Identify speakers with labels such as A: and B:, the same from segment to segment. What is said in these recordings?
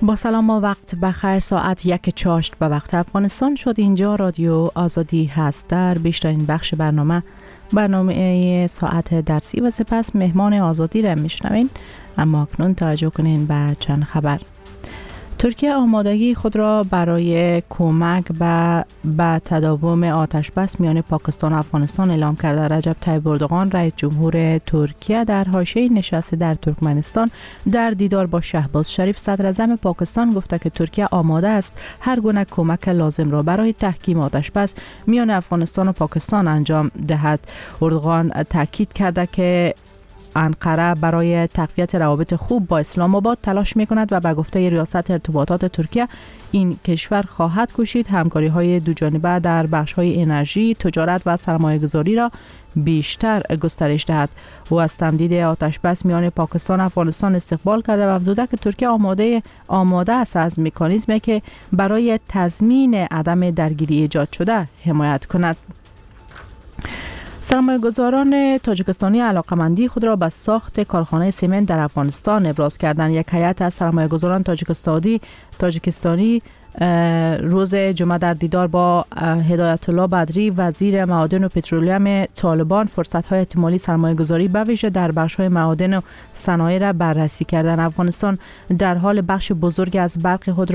A: با سلام و وقت بخیر. ساعت 1:04 به وقت افغانستان شد. اینجا رادیو آزادی هست. در بیشترین بخش برنامه ساعت درسی و سپس مهمان آزادی را میشنوین. اما اکنون توجه کنین به چند خبر. ترکیه آمادگی خود را برای کمک به تداوم آتش بس میان پاکستان و افغانستان اعلام کرده. رجب طیب اردوغان رئیس جمهور ترکیه در حاشیه نشست در ترکمنستان در دیدار با شهباز شریف صدر اعظم پاکستان گفته که ترکیه آماده است هر گونه کمک لازم را برای تحکیم آتش بس میان افغانستان و پاکستان انجام دهد. اردوغان تاکید کرده که انقره برای تقویت روابط خوب با اسلام آباد تلاش می کند و به گفته ریاست ارتباطات ترکیه این کشور خواهد کوشید همکاری های دوجانبه در بخش های انرژی، تجارت و سرمایه گذاری را بیشتر گسترش دهد. او از تمدید آتش بس میان پاکستان و افغانستان استقبال کرده و افزوده که ترکیه آماده است از مکانیزمی که برای تضمین عدم درگیری ایجاد شده حمایت کند. سرمایه‌گذاران تاجیکستانی علاقمندی خود را به ساخت کارخانه سمنت در افغانستان ابراز کردند. یک هیئت از سرمایه‌گذاران تاجیکستانی روز جمعه در دیدار با هدایت الله بدری وزیر معادن و پترولیوم طالبان فرصت‌های احتمالی سرمایه‌گذاری به ویژه در بخش‌های معادن و صنایع را بررسی کردند. افغانستان در حال بخش بزرگ از برق خود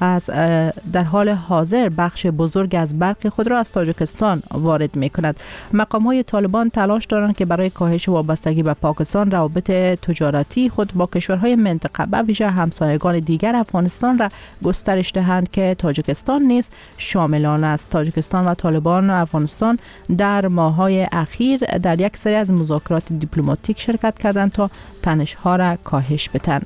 A: را از تاجیکستان وارد می‌کند. مقام‌های طالبان تلاش دارند که برای کاهش وابستگی به پاکستان روابط تجارتی خود با کشورهای منطقه به ویژه همسایگان دیگر افغانستان را گسترش دهند که تاجیکستان نیز شامل آن است. تاجیکستان و طالبان و افغانستان در ماه‌های اخیر در یک سری از مذاکرات دیپلماتیک شرکت کردند تا تنش‌ها را کاهش بدهند.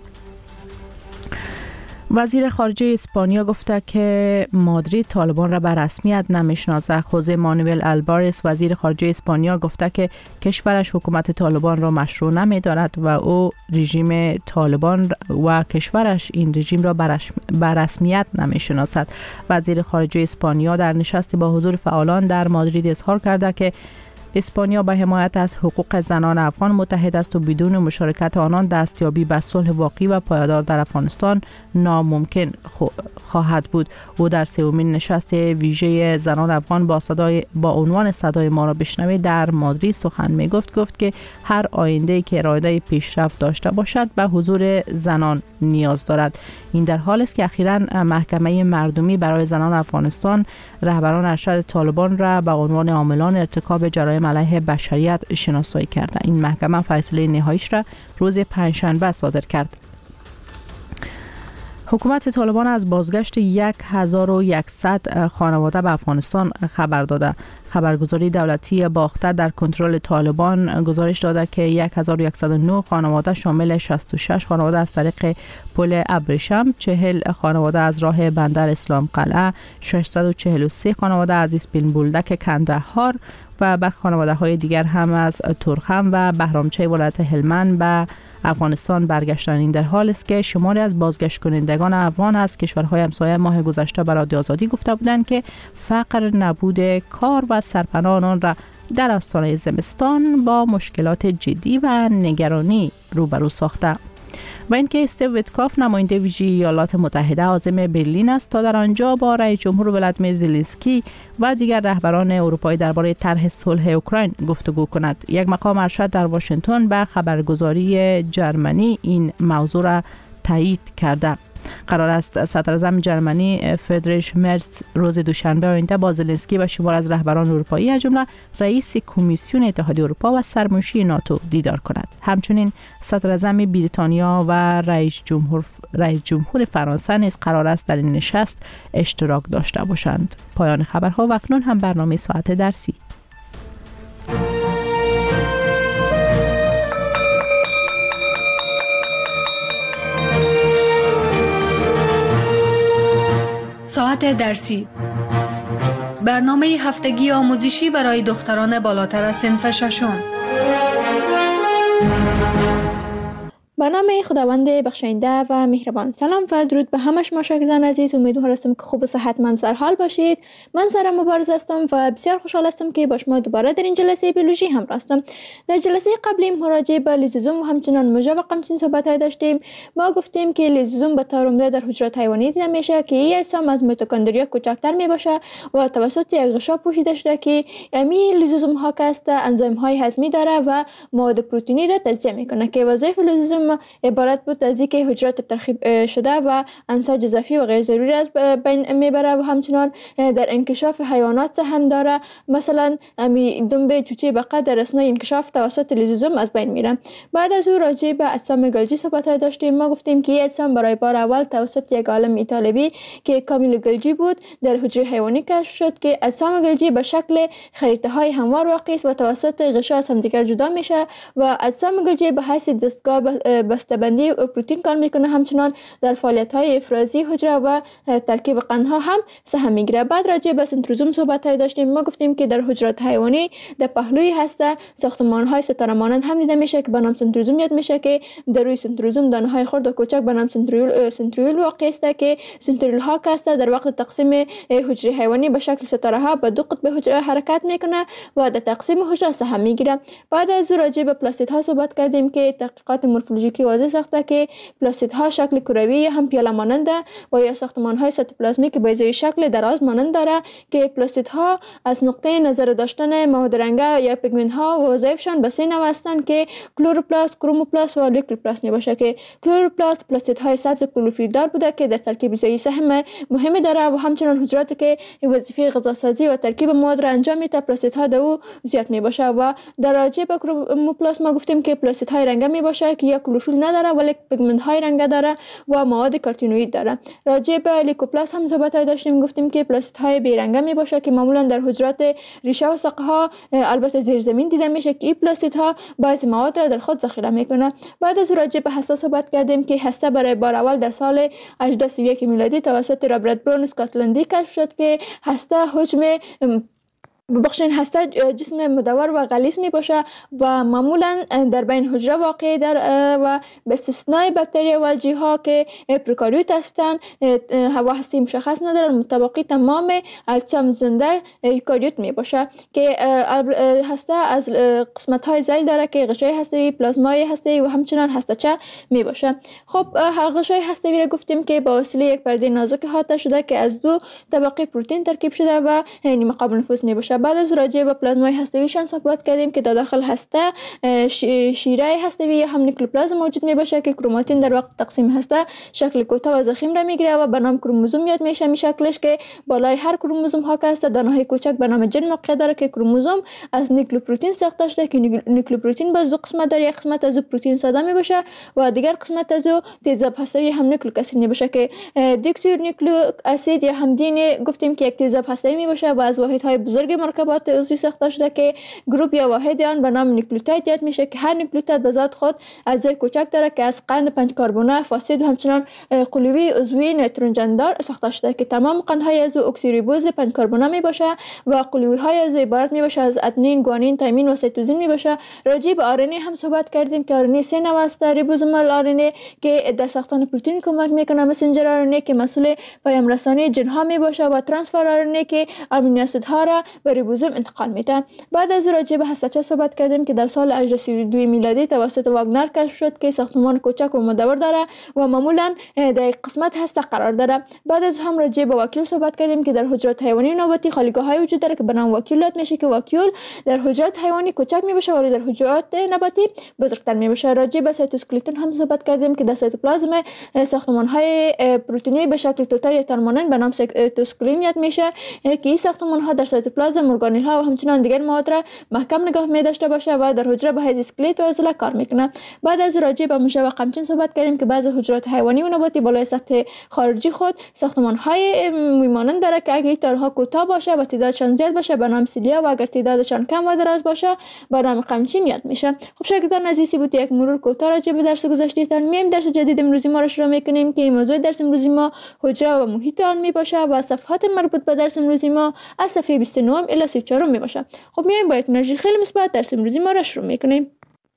A: وزیر خارجه اسپانیا گفته که مادرید طالبان را به رسمیت نمیشناسد. خوزه مانوئل البارس وزیر خارجه اسپانیا گفته که کشورش حکومت طالبان را مشروع نمی‌داند و او رژیم طالبان و کشورش این رژیم را به رسمیت نمیشناسد. وزیر خارجه اسپانیا در نشستی با حضور فعالان در مادرید اظهار کرده که اسپانیا به حمایت از حقوق زنان افغان متحد است و بدون مشارکت آنان دستیابی به صلح واقعی و پایدار در افغانستان ناممکن خواهد بود. او در سومین نشست ویژه زنان افغان با عنوان صدای ما را بشنوید در مادرید سخن گفت که هر آینده که اراده پیشرفت داشته باشد به حضور زنان نیاز دارد. این در حالی است که اخیراً محکمه مردمی برای زنان افغانستان رهبران ارشد طالبان را به عنوان عاملان ارتکاب جرایم علیه بشریت شناسایی کرده. این محکمه فیصله نهاییش را روز پنجشنبه صادر کرد. حکومت طالبان از بازگشت 1100 خانواده به افغانستان خبر داده. خبرگزاری دولتی باختر در کنترل طالبان گزارش داده که 1109 خانواده شامل 66 خانواده از طریق پل ابریشم، 40 خانواده از راه بندر اسلام قلعه، 643 خانواده از اسپین بولدک کندهار و برخی خانواده های دیگر هم از تورخم و بهرامچه ولایت هلمند به افغانستان برگشتن. این در حالی است که شماری از بازگشت کنندگان افغان از کشورهای همسایه ماه گذشته به رادیو آزادی گفته بودند که فقر، نبود کار و سرپناه آنان را در آستانه زمستان با مشکلات جدی و نگرانی روبرو ساخته. و اینکه استیو ویتکاف نماینده ویژه ایالات متحده عازم برلین است تا در آنجا با رئیس جمهور ولادیمیر زلنسکی و دیگر رهبران اروپایی درباره طرح صلح اوکراین گفتگو کند. یک مقام ارشد در واشنگتن به خبرگزاری جرمنی این موضوع را تایید کرده. قرار است صدر اعظم جرمنی فریدریش مرز روز دوشنبه آینده با زلنسکی و شمار از رهبران اروپایی از جمله رئیس کمیسیون اتحادیه اروپا و سرمنشی ناتو دیدار کند. همچنین صدر اعظم بریتانیا و رئیس جمهور فرانسه نیز قرار است در این نشست اشتراک داشته باشند. پایان خبرها و اکنون هم برنامه ساعت درسی.
B: ساعت درسی، برنامه هفتگی آموزشی برای دختران بالاتر از صنف ششم.
C: به نام خداوند بخشاینده و مهربان. سلام و درود به همه شما شاگردان عزیز. امیدوار هستم که خوب و صحتمند سر حال باشید. من سارا مبارز هستم و بسیار خوشحال هستم که با شما دوباره در این جلسه بیولوژی همراه هستم. در جلسه قبلی مراجعه به لیزوزوم و همچنان مژه و قمچین صحبت داشتیم. ما گفتیم که لیزوزوم به طور عمده در حجرات حیوانی دیده میشه که این اجسام از میتوکندریا کوچکتر می باشه و توسط یک غشا پوشیده شده که امی لیزوزوم ها که است انزیم های هضمی داره و مواد پروتئینی را تجزیه میکنه که وظایف لیزوزوم عبارت بود از اینکه حجرات ترکیب شده و انساج اضافی و غیر ضروری از بین میبره و همچنان در انکشاف حیوانات هم داره. مثلا دنبه چوچه بقه در اثنای انکشاف توسط لیزوزوم از بین میره. بعد از او راجع به اجسام گلجی صحبت داشتیم. ما گفتیم که این اجسام برای بار اول توسط یک عالم ایتالوی که کامیل گلجی بود در حجره حیوانی کشف شد که اجسام گلجی به شکل خریطه های هموار واقع است و توسط غشا از همدیگر جدا میشه و اجسام گلجی به حیث دستگاه بسته‌بندی پروتئین کار میکنه. همچنان در فعالیت های افرازی حجره و ترکیب قندها هم سهم میگیره. بعد راجع به سنتروزوم صحبت داشتیم. ما گفتیم که در حجرات حیوانی در پهلوی هسته ساختمان های ستاره مانند هم دیده میشه که به نام سنتروزوم یاد میشه که در روی سنتروزوم دانه های خرد و کوچک به نام سنتریول واقع است که سنتریول ها که در وقت تقسیم حجره حیوانی به شکل ستاره ها به دو قطب حجره حرکت میکنه و در تقسیم حجره سهم میگیره. بعد از راجع به پلاستید ها صحبت کردیم که تحقیقات مورفولوژیکی واضح ساخته که پلاستید ها شکل کروی یا هم پیاله مانند و یا ساختمان های سایتوپلازمیک به ازای شکل دراز مانند داره که پلاستید ها از نقطه نظر داشتن مواد رنگه یا پیگمنت ها و وظایفشان به سه نوع هستند که کلوروپلاست، کروموپلاست و لیوکوپلاست میباشه که کلوروپلاست پلاستید های سبز کلوروفیل دار بوده که در ترکیب غذایی سهم مهمی داره و همچنان حجراتی که وظیفه غذاسازی و ترکیب مواد را انجام میده پلاستید ها دو زیاد میباشه. و در راجع به کروموپلاست ما گفتیم که پلاستید های رنگه میباشه که یا کلوروفیل نداره ولی پیگمنت های رنگه داره و مواد کارتینوئید داره. راجع به لیوکوپلاست هم صحبت داشتیم. گفتیم که پلاستید های بی رنگه میباشه که معمولا در حجرات ریشه و ساقه ها البته زیر زمین دیده میشه که این پلاستید ها بعضی مواد را در خود ذخیره میکنه. بعد از راجع به هسته صحبت کردیم که هسته برای بار اول در سال 1831 میلادی توسط رابرت برون اسکاتلندی کشف شد که هسته حجم هسته جسم مدور و غلیظ می باشه و معمولا در بین حجره واقع در و به استثنای باکتریا و الژی ها که پروکاریوت هستند هوا هسته مشخص ندارند. مطابقی تمام اجسام زنده یوکاریوت می باشه که هسته از قسمت های ذیل داره که غشای هسته‌ای، پلازمای هسته‌ای و همچنان هسته‌چه می باشه. خب غشای هسته‌ای را گفتیم که با وسیله یک پرده نازک احاطه شده که از دو طبقه پروتئین ترکیب شده و نیمه قابل نفوذ می باشه. بعد از راجع به پلازمای هسته‌ایشان صحبت کردیم که در داخل هسته شیره هسته‌ای یا هم نیکلوپلازم موجود می باشه که کروماتین در وقت تقسیم هسته شکل کوتاه و ضخیم را میگیره و به نام کروموزوم یاد میشه. می شکلش که بالای هر کروموزوم ها که هست دانه های کوچک به نام جن موقع داره که کروموزوم از نیکلوپروتئین ساخته شده که نیکلوپروتئین باز دو قسمت داره. یک قسمت از پروتئین ساده می باشه و دیگر قسمت از تیزاب هسته‌ای هم نیکلیک اسید می باشه که دیکسیور نیکلیک اسید یا هم دین گفتیم که یک تیزاب هسته‌ای می باشه و از واحدهای بزرگ مرکبات عضوی ساخته شده که گروپ یا واحد آن به نام نیوکلیوتاید یاد میشه که هر نیوکلیوتاید به ذات خود اجزای کوچک داره که از قند 5 کربونه، فاسفید و همچنان قلوی عضوی نیتروژن دار ساخته شده که تمام قندهای از اکسیریبوز 5 کربونه می باشه و قلوی های از عبارت می باشه از ادنین، گوانین، تایمین و سیتوزین می باشه. راجع به آرنه هم صحبت کردیم که آرنه سه نوع است: ریبوزومال آرنه که در ساختن پروتئین کمک میکنه، مسنجر آرنه که مسئول پیام رسانی ژن ها می باشه و ترانسفر آرنه که آمینو اسید ها را به ریبوزوم انتقال میده. بعد از راجع به هسته‌چه صحبت کردیم که در سال 1832 میلادی توسط واگنر کشف شد که ساختمان کوچک و مدور داره و معمولا در قسمت هسته قرار داره. بعد از هم راجع به واکیول صحبت کردیم که در حجرات حیوانی نوبتی خالیگاه های وجود داره که به نام واکیول یاد میشه که واکیول در حجرات حیوانی کوچک میباشه ولی در حجرات نباتی بزرگتر میباشه. راجع به سایتوسکلتون هم صحبت کردیم که در سایتوپلازم ساختمان های پروتئینی به شکل توته یا ترمانن به نام سایتوسکلین یاد میشه که این ساختمان ها در سایتوپلازم ارگانل ها و همچنان دیگر مواد را محکم نگاه می داشته باشه و در حجره به حیث اسکلت و عضله کار میکنه. بعد از راجع به مژه و قمچین صحبت کردیم که بعضی حجرات حیوانی و نباتی بالای سطح خارجی خود ساختمان های مویمانند داره که اگه تارها کوتاه باشه و تعدادشان زیاد باشه به نام سیلیا و اگر تعدادشان کم و دراز باشه به نام قمچین یاد میشه. خب شاگردان عزیزی بود یک مرور کوتاه راجع به درس گذشتهتان. میایم درس جدید امروزی ما را شروع میکنیم که موضوع درس امروزی ما حجره و محیط آن می باشه و صفحات مربوط به درس امروزی ما از صفحه 29 الی 34 می باشه. خب میایم با یک انرژی خیلی مثبت درس امروزی ما را شروع میکنیم.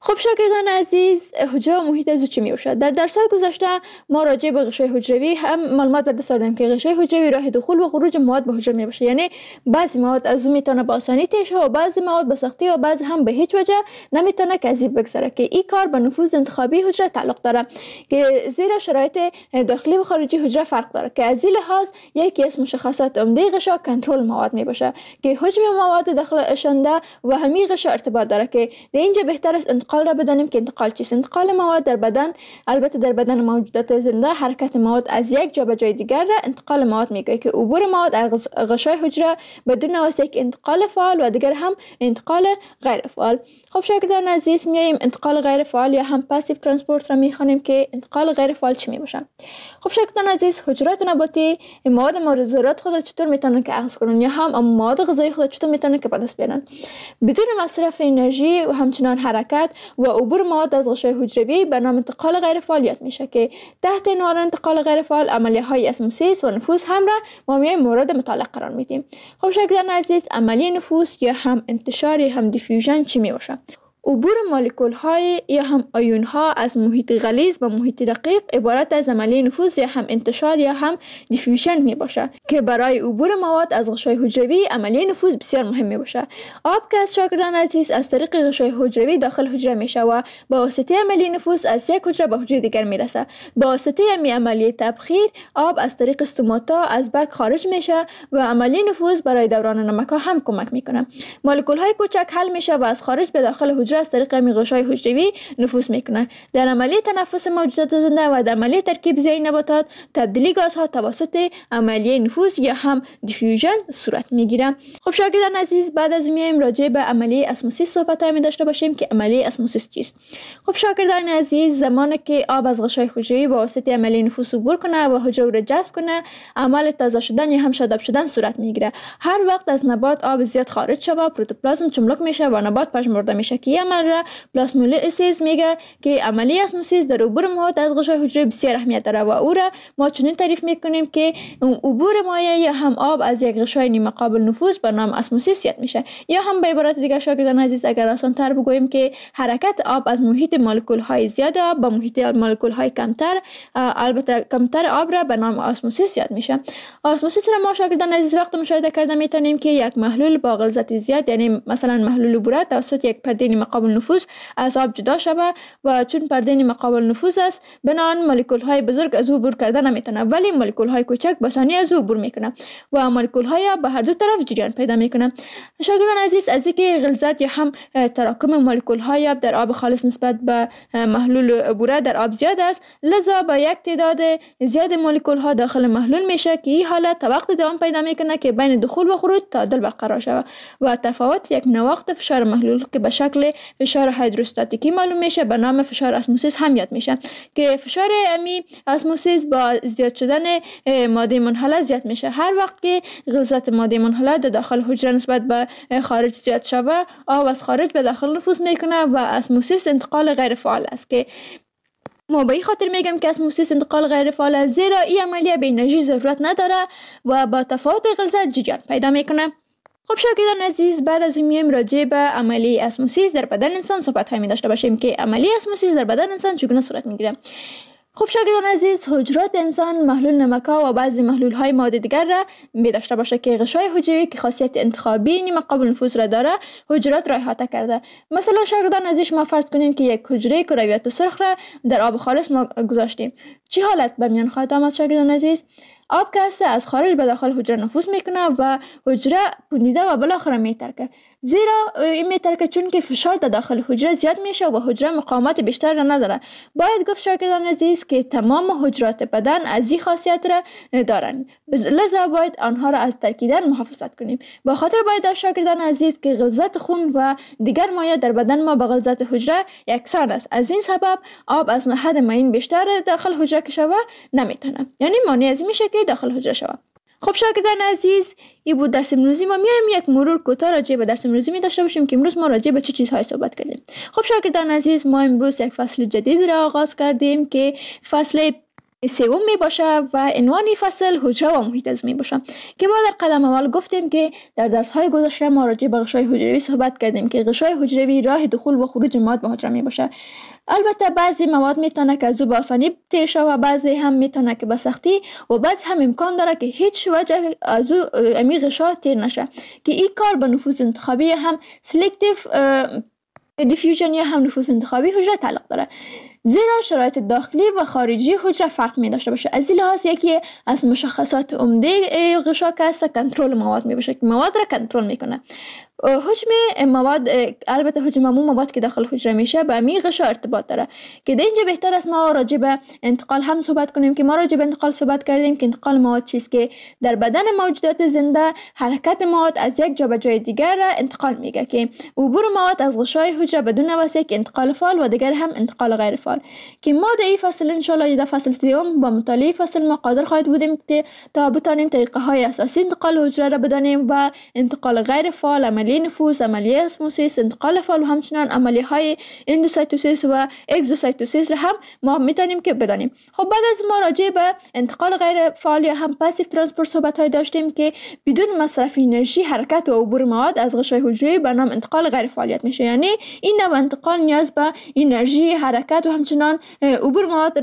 C: خب شاگردان عزیز، حجره و محیط عضو چی میباشد؟ در درس‌های گذشته ما راجع به غشای حجروی هم معلومات به دست آوردیم که غشای حجروی راه دخول و خروج مواد به حجره میباشه. یعنی بعضی مواد از او میتونه با آسانی تیر شه و بعضی مواد به سختی و بعضی هم به هیچ وجه نمیتونه که از این بگذره، که این کار به نفوذ انتخابی حجره تعلق داره، که زیرا شرایط داخلی و خارجی حجره فرق داره، که از این لحاظ یکی از مشخصات عمده غشا کنترل مواد میباشه که حجم مواد داخل اشنده و همین غشا ارتباط داره. که در اینجا بهتر است انتقال را بدانیم که انتقال چیست. انتقال مواد در بدن، البته در بدن موجودات زنده حرکت مواد از یک جا به جای دیگر را انتقال مواد میگه، که عبور مواد از غشای حجره بدون واسطه یک انتقال فعال و دیگر هم انتقال غیر فعال. خب شاگردان عزیز، میایم انتقال غیر فعال یا هم پاسیو ترانسپورت را میخوانیم که انتقال غیر فعال چی میباشه. خب شاگردان عزیز، حجرات نباتی مواد مورد ضرورت خود چطور میتونن که اخذ کنن یا هم مواد غذایی خود چطور میتونن که به دست بیارن بدون مصرف انرژی و همچنان حرکت و عبور مواد از غشای حجروی به نام انتقال غیر فعالیت میشه، که تحت عنوان انتقال غیر فعال عملیه های اسموسیس و نفوذ هم را ما میایم مورد مطالعه قرار میدیم. خب شاگردان عزیز، عملیه نفوذ یا هم انتشار یا هم دیفیوژن چی میباشه؟ عبور مولکول های یا هم آیون ها از محیط غلیظ به محیط رقیق عبارت از عملیه نفوذ یا هم انتشار یا هم دیفیوژن می باشه، که برای عبور مواد از غشای حجروی عملیه نفوذ بسیار مهم می باشه. آب که از شاگردان عزیز از طریق غشای حجروی داخل حجره میشه و با واسطه عملیه نفوذ از یک حجره به حجره دیگر میرسه. با واسطه عملیه تبخیر آب از طریق استوماتا از برگ خارج میشه و عملیه نفوذ برای دوران نمک ها هم کمک میکنه. مولکول های کوچک حل میشه و از خارج به داخل حجره از طریق غشای حجروی نفوذ میکنه. در عملیه تنفس موجودات زنده و در عملیه ترکیب زیائی نباتات تبدیلی گازها توسط عملیه نفوذ یا هم دیفیوژن صورت میگیره. خب شاگردان عزیز، بعد از میایم راجع به عملیه اسموسیس صحبت داشته باشیم که عملیه اسموسیس چیست. خب شاگردان عزیز، زمانی که آب از غشای حجروی با واسطه عملیه نفوذ عبور کنه و حجره را جذب کنه، عمل تازه شدن یا هم شاداب شدن صورت میگیره. هر وقت از نبات آب زیاد خارج شود، پروتوپلازم چملک میشه و نبات پژمرده میشه، که عمل را پلاسمولیسیس میگه، که عملیه اسموسیس در عبور مواد از غشای حجره بسیار اهمیت داره و او را ما چنین تعریف میکنیم که عبور مایع یا هم آب از یک غشای نیمه قابل نفوذ به نام اسموسیس یاد میشه. یا هم به عبارت دیگر شاگردان عزیز، اگر آسان تر بگوییم که حرکت آب از محیط مولکول های زیاد آب به محیط مولکول های کمتر، البته کمتر آب را به نام اسموسیس یاد میشه. اسموسیس را ما شاگردان عزیز وقت مشاهده کرده میتونیم که یک محلول با غلظت زیاد، یعنی مثلا محلول بوره، توسط یک پرده نیمه قابل نفوذ از آب جدا شود و چون پرده نیمه قابل نفوذ است بنابراین مولکول های بزرگ از او عبور کرده نمیتونه، ولی مولکول های کوچک به آسانی از او عبور میکنه و مولکول های به هر دو طرف جریان پیدا میکنه. شاگردان عزیز، از اینکه غلظت یا هم تراکم مولکول های آب در آب خالص نسبت به محلول بوره در آب زیاد است، لذا با یک تعداد زیاد مولکول ها داخل محلول میشه که این حالت تا وقت دوام پیدا میکنه که بین دخول و خروج تعادل برقرار شود و تفاوت یک نواقص فشار محلول که به شکل فشار هیدروستاتیکی معلوم میشه به نام فشار اسموسیس هم یاد میشه، که فشار امی اسموسیس با زیاد شدن ماده منحله زیاد میشه. هر وقت که غلظت ماده منحله در داخل حجره نسبت به خارج زیاد شود، آب از خارج به داخل نفوذ میکنه و اسموسیس انتقال غیر فعال است، که ما به این خاطر میگم که اسموسیس انتقال غیر فعال است زیرا این عملیه به انرژی ضرورت نداره و با تفاوت غلظت جریان پیدا میکنه. خب شاگردان عزیز، بعد از این میایم راجع به عملیه اسموسیس در بدن انسان صحبت هایی داشته باشیم که عملیه اسموسیس در بدن انسان چگونه صورت میگیره. خب شاگردان عزیز، حجرات انسان محلول نمک‌ها و بعضی محلول‌های مواد دیگر را می داشته باشه که غشای حجروی که خاصیت انتخابی نیمه قابل نفوذ را داره حجرات را احاطه کرده. مثلا شاگردان عزیز، ما فرض کنیم که یک حجره کرویات سرخ را در آب خالص ما گذاشتیم. چه حالت به میان خواهد آمد شاگردان عزیز؟ آب که از خارج به داخل حجره نفوذ میکنه و حجره پوندیده و بالاخره میترکه، زیرا این میترکه چون که فشار در داخل حجره زیاد میشه و حجره مقاومت بیشتر را نداره. باید گفت شاگردان عزیز که تمام حجرات بدن از این خاصیت را دارن، لذا باید آنها را از ترکیدن محافظت کنیم. با خاطر باید داشت شاگردان عزیز که غلظت خون و دیگر مایع در بدن ما با غلظت حجره یکسان است. از این سبب آب از حد معین بیشتر داخل حجره که شوه نمیتونه، یعنی مانع از میشه که داخل حجره شوه. خب شاگردان عزیز، این بود درس امروزی ما. میایم یک مرور کوتاه راجع به درس امروزی می داشته باشیم که امروز ما راجع به چه چیزهای صحبت کردیم. خب شاگردان عزیز، ما امروز یک فصل جدید را آغاز کردیم که فصل سوم می باشه و عنوان فصل حجره و محیط عضو می باشه که ما در قدم اول گفتیم که در درس های گذشته ما راجع به غشای حجروی صحبت کردیم که غشای حجروی راه دخول و خروج مواد به حجره می باشه. البته بعضی مواد میتونه که از او به آسانی تیر شود و بعضی هم میتونه که به سختی و بعضی هم امکان داره که هیچ وجه از او امی غشا تیر نشه که این کار به نفوذ انتخابی هم سلکتیو دیفیوژن یا هم نفوذ انتخابی حجره تعلق داره، زیرا شرایط داخلی و خارجی حجره فرق می داشته باشه. از این لحاظ یکی از مشخصات عمده غشا که است کنترل مواد می باشه که مواد را کنترل میکنه. حجم مواد، البته حجم عموم مواد که داخل حجره میشه به می غشا ارتباط داره که در اینجا بهتر است ما راجع به انتقال هم صحبت کنیم که ما راجع به انتقال صحبت کردیم که انتقال مواد چیست که در بدن موجودات زنده حرکت مواد از یک جا به جای دیگر را انتقال میگه که عبور مواد از غشای حجره بدون واسطه که انتقال فعال و دیگر هم انتقال غیر فعال که ما در این فصل ان شاء الله در فصل سوم با مطالعه فصل ما قادر خواهد بودیم تا بتانیم طریقه های اساسی انتقال حجره را بدانیم و انتقال غیر فعال، عملیه نفوذ، عملیه اسموسیس، انتقال فعال و همچنان عملیه های اندوسایتوسیس و اگزوسایتوسیس را هم ما میتونیم که بدانیم. خب بعد از ما راجع به انتقال غیر فعال یا هم پاسیو ترانسپورت صحبت های داشتیم که بدون مصرف انرژی حرکت و عبور مواد از غشای حجره به نام انتقال غیر فعالیت میشه، یعنی این نوع انتقال نیاز به انرژی حرکت و همچنان عبور مواد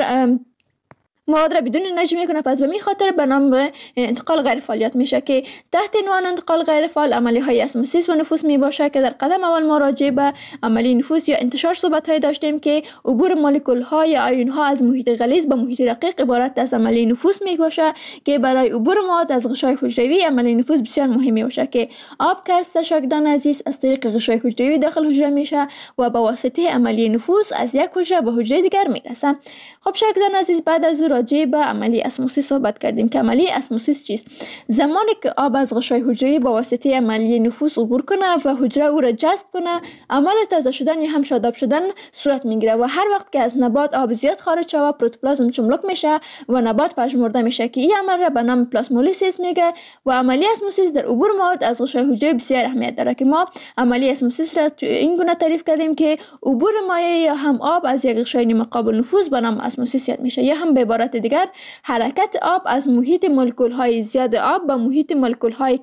C: را بدون انرژی میکنه، پس به می خاطر به نام انتقال غیر فعالیت میشه که تحت عنوان انتقال غیر فعال عملیه های اسموسیس و نفوذ می باشه که در قدم اول ما راجع به عملی نفوذ یا انتشار صحبت های داشتیم که عبور مولکول ها یا آیون ها از محیط غلیظ به محیط رقیق عبارت از عملی نفوذ می باشه که برای عبور مواد از غشای حجروی عملی نفوذ بسیار مهم باشه که آب که است شاگردان عزیز از طریق غشای حجروی داخل حجره میشه و با واسطه عملی نفوذ از یک حجره به حجره دیگر میرسه. خب شاگردان عزیز بعد از راجع به عملی اسموسیس صحبت کردیم که عملی اسموسیس چیست؟ زمانی که آب از غشای حجره با واسطه عملی نفوذ عبور کنه و حجره او را جذب کنه، عمل تازه شدن یا هم شاداب شدن صورت میگیره و هر وقت که از نبات آب زیاد خارج شود پروتوپلازم چملک میشه و نبات پژمرده میشه که این عمل را به نام پلاسمولیسیس میگه و عملی اسموسیس در عبور مواد از غشای حجره بسیار اهمیت داره که ما عملی اسموسیس را این گونه تعریف کردیم که عبور مایع یا هم آب از یک غشای نیمه قابل نفوذ به نام اسموسیس یاد میشه یا هم به عبارت دیگر حرکت آب از محیط مولکول های زیاد آب به محیط مولکول های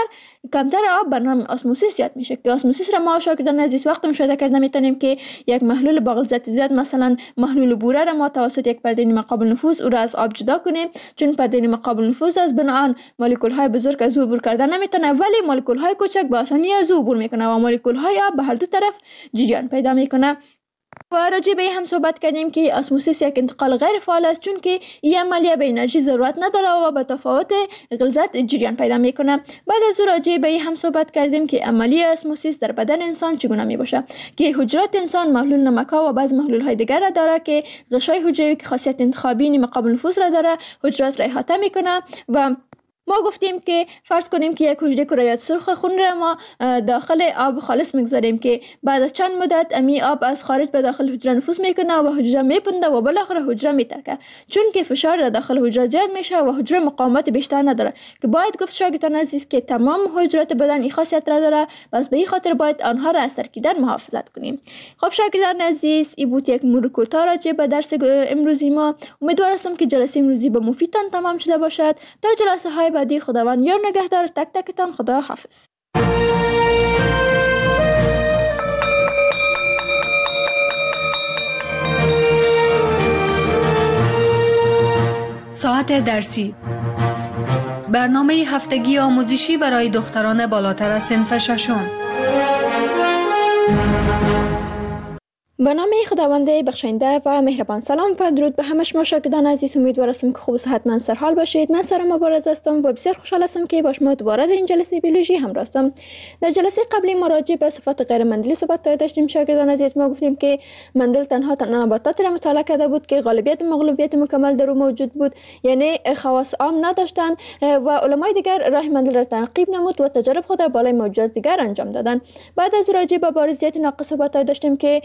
C: کمتر آب به نام اسموسیس یاد میشه که اسموسیس را ما شاگردان عزیز وقتی مشاهده کرده میتونیم که یک محلول با غلظت زیاد مثلا محلول بوره را ما توسط یک پرده نیمه قابل نفوذ او را از آب جدا کنیم، چون پرده نیمه قابل نفوذ از بناهن مولکول های بزرگ از او عبور کردن نمیتونه ولی مولکول های کوچک به آسانی از او عبور میکنه و مولکول های آب به هر دو طرف جریان پیدا میکنه. و راجع به هم صحبت کردیم که اسموسیس یک انتقال غیر فعال است چون که این عملیه به انرژی ضرورت نداره و به تفاوت غلظت جریان پیدا میکنه. بعد از راجع به هم صحبت کردیم که عملیه اسموسیس در بدن انسان چگونه می باشه که حجرات انسان محلول نمک‌ها و بعض محلول های دیگر را داره که غشای حجروی که خاصیت انتخابی نیمه قابل نفوذ را داره حجرات را احاطه میکنه و ما گفتیم که فرض کنیم که یک حجره کرویات سرخ خون را ما داخل آب خالص میگذاریم که بعد از چند مدت امی آب از خارج به داخل حجره نفوذ میکنه و حجره میپنده و بالاخره حجره میترکه چون که فشار در داخل حجره زیاد میشه و حجره مقاومت بیشتر نداره که باید گفت شاگردان عزیز که تمام حجرات بدن این خاصیت را داره، بس به این خاطر باید آنها را از ترکیدن محافظت کنیم. خب شاگردان عزیز این بود یک مرور کوتاه راجع به درس امروزی ما. امیدوارم که جلسه امروزی به مفیدتان تمام شده باشد. تا جلسه های بعدی خداوند یار نگهدار تک تکتان. خدا حافظ.
B: ساعت درسی، برنامه هفتگی آموزشی برای دختران بالاتر از صنف ششم.
C: به نام خداوند بخشنده و مهربان. سلام و درود به همه شما شاگردان عزیز. امیدوارم که خوب و صحتمند سرحال باشید. من سارا مبارز هستم و بسیار خوشحال هستم که با شما دوباره در این جلسه بیولوژی همراه هستم. در جلسه قبلی ما راجع به صفات غیر مندلی صحبت داشتیم شاگردان عزیز. ما گفتیم که مندل تنها نباتاتی را مطالعه کرده بود که غالبیت و مغلوبیت مکمل در او موجود بود، یعنی خواص عام نداشتند و علمای دیگر راه مندل را تعقیب نمود و تجارب خود را بالای موجودات دیگر انجام دادند. بعد از راجع به بارزیت ناقص صحبت داشتیم که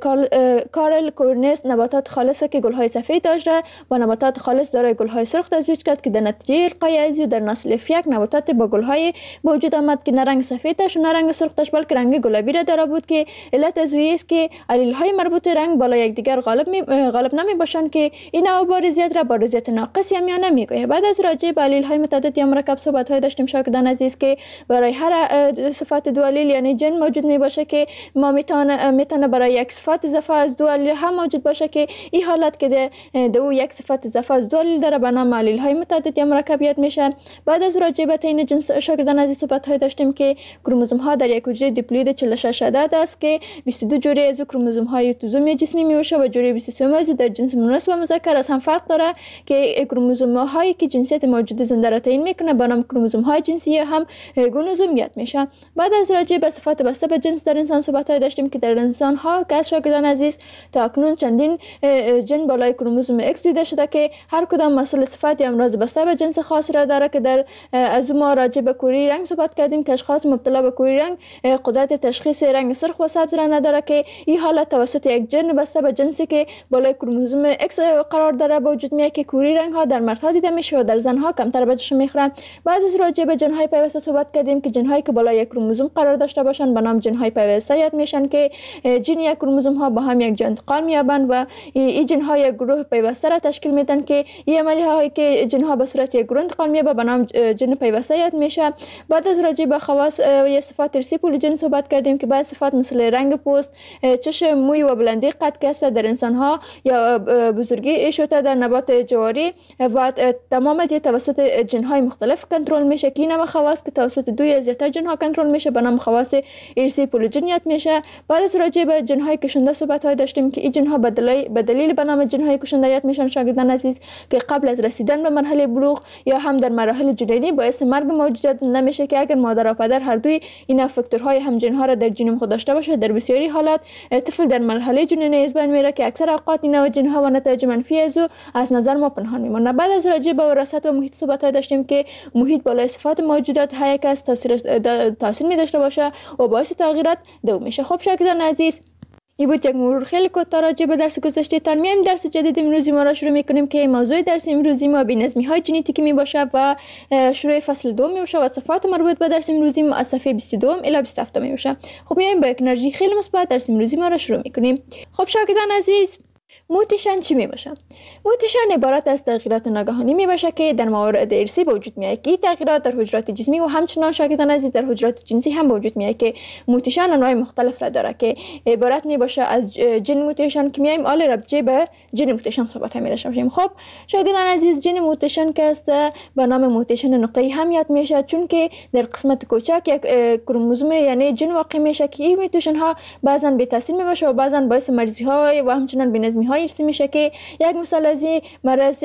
C: کارل کورنس نباتات خالص که گل‌های سفید داشته با نباتات خالص دارای گل‌های سرخ تزویج کرد که در نتیجه القای ازیو در نسل F1 نباتات با گل‌های به وجود آمد که نه رنگ سفید داشت و نه رنگ سرخ داشت بلکه رنگ گلابی را داره بود که علت از است که علیل‌های مربوط رنگ بالا یکدیگر غالب نمی باشند که این نوع بارزیت را بارزیت ناقص یا میانه میگوید. بعد از راجع به علیل‌های متعدد یا مرکب صحبت‌های داشتیم شاگردان عزیز که برای هر صفت دو علیل یعنی جن موجود می باشه که ما میتونه برای یک صفت اضافه از دو علیل هم موجود باشه که این حالت که دو یک صفت اضافه از دو علیل داره به نام علیل‌های متعدد یا مرکبیت میشه. بعد از راجع به تعیین جنس شاگردان عزیز صحبت‌های داشتیم که کروموزوم‌ها در یک حجره دیپلوید 46 عدد است که 22 جوری از کروموزوم‌های اتوزومی جسمی میباشه و جوری 23 از در جنس مؤنث و مذکر از هم فرق داره که کروموزوم‌هایی که جنسیت موجود زنده را تعیین میکنه به نام کروموزوم‌های جنسی هم گونوزومیت میشه. بعد از راجع به صفات بسته به جنس در انسان صحبت‌های داشتیم که در انسان‌ها که از شاگردان عزیز تا اکنون چندین جن بالای کروموزوم X دیده شده که هر کدام مسئول صفت یا امراض بسته به جنس خاص را داره که در از ما راجع به کوری رنگ صحبت کردیم که اشخاص مبتلا به کوری رنگ قدرت تشخیص رنگ سرخ و سبز را نداره که این حالت توسط یک جن بسته به جنسی که بالای کروموزوم X قرار داره به وجود میاد که کوری رنگ ها در مردها دیده میشه و در زنها کمتر بهش میخورن. بعد از راجع به جن‌های پیوسته صحبت کردیم که جن‌هایی که بالای یک کروموزوم قرار داشته باشند به نام جن‌های پیوسته یاد میشن که جن یک کروموزوم ها با هم یک جا انتقال می‌یابند و این جن‌ها یک گروه پیوسته را تشکیل میدن که این عملی هایی که جن‌ها به صورت یک گروه انتقال می‌یابند به نام جن پیوسته یاد میشه. بعد از راجع به خواص یا صفات ارثی پولیجن صحبت کردیم که بعض صفات مثل رنگ پوست، چشم، موی و بلندی قد که است در انسان ها یا بزرگی شده در نبات جواری و تمام توسط جن های مختلف کنترل میشه که این خواص که توسط دو یا زیاتر جن ها کنترل میشه به نام خواص ارثی پولیجنیت میشه. بعد از راجع به جن های کشنده صحبت های داشتیم که این جن ها به دلیل به نام جن های کشنده میشن شاگردان عزیز که قبل از رسیدن به مرحله بلوغ یا هم در مراحل جنینی باعث مرگ موجودات نمیشه که اگر مادر و پدر هر دوی این فاکتورهای هم جن ها را در ژنوم خود داشته باشه در بسیاری حالات طفل در مرحله جنینی از بین میره که اکثر اوقات این نوع جن ها و نتایج منفی از نظر ما پنهان میمونه. بعد از راجع به وراثت و محیط صحبت داشتیم که محیط بالای صفات موجودات های یک از تاثیر می داشته باشه و باعث تغییرات دو میشه. خب شاگردان عزیز این بود یک مرور خیلی کوتاه راجع به درس گذشته. تا میایم درس جدید امروزی ما را شروع میکنیم که موضوع درس امروزی ما بی‌نظمی های ژنتیکی می باشه و شروع فصل 2 می باشه و صفات مربوط به درس امروزی ما از صفحه 22 الی 27 می باشه. خب میایم با یک انرژی خیلی مثبت درس امروزی ما را شروع میکنیم. خب شاگردان عزیز موتیشن چی می باشه؟ موتیشن عبارت از تغییرات ناگهانی می باشه که در موارد ارثی به وجود میاد که این تغییرات در حجرات جسمی و همچنان شاگردان عزیز در حجرات جنسی هم به وجود میاد که موتیشن انواع مختلف را داره که عبارت می باشه از جن موتیشن که میایم آل ربطی به جن موتیشن صحبت هم داشته باشیم. خب شاگردان عزیز جن موتیشن که است به نام موتیشن نقطه‌ای هم یاد میشه چون که در قسمت کوچک یک کروموزوم یعنی جن واقع میشه که این موتیشن ها بعضا بی تاثیر می باشه و بعضا باعث مریضی های و همچنان بی‌نظمی های ارثی میشه که یک مثال از مرض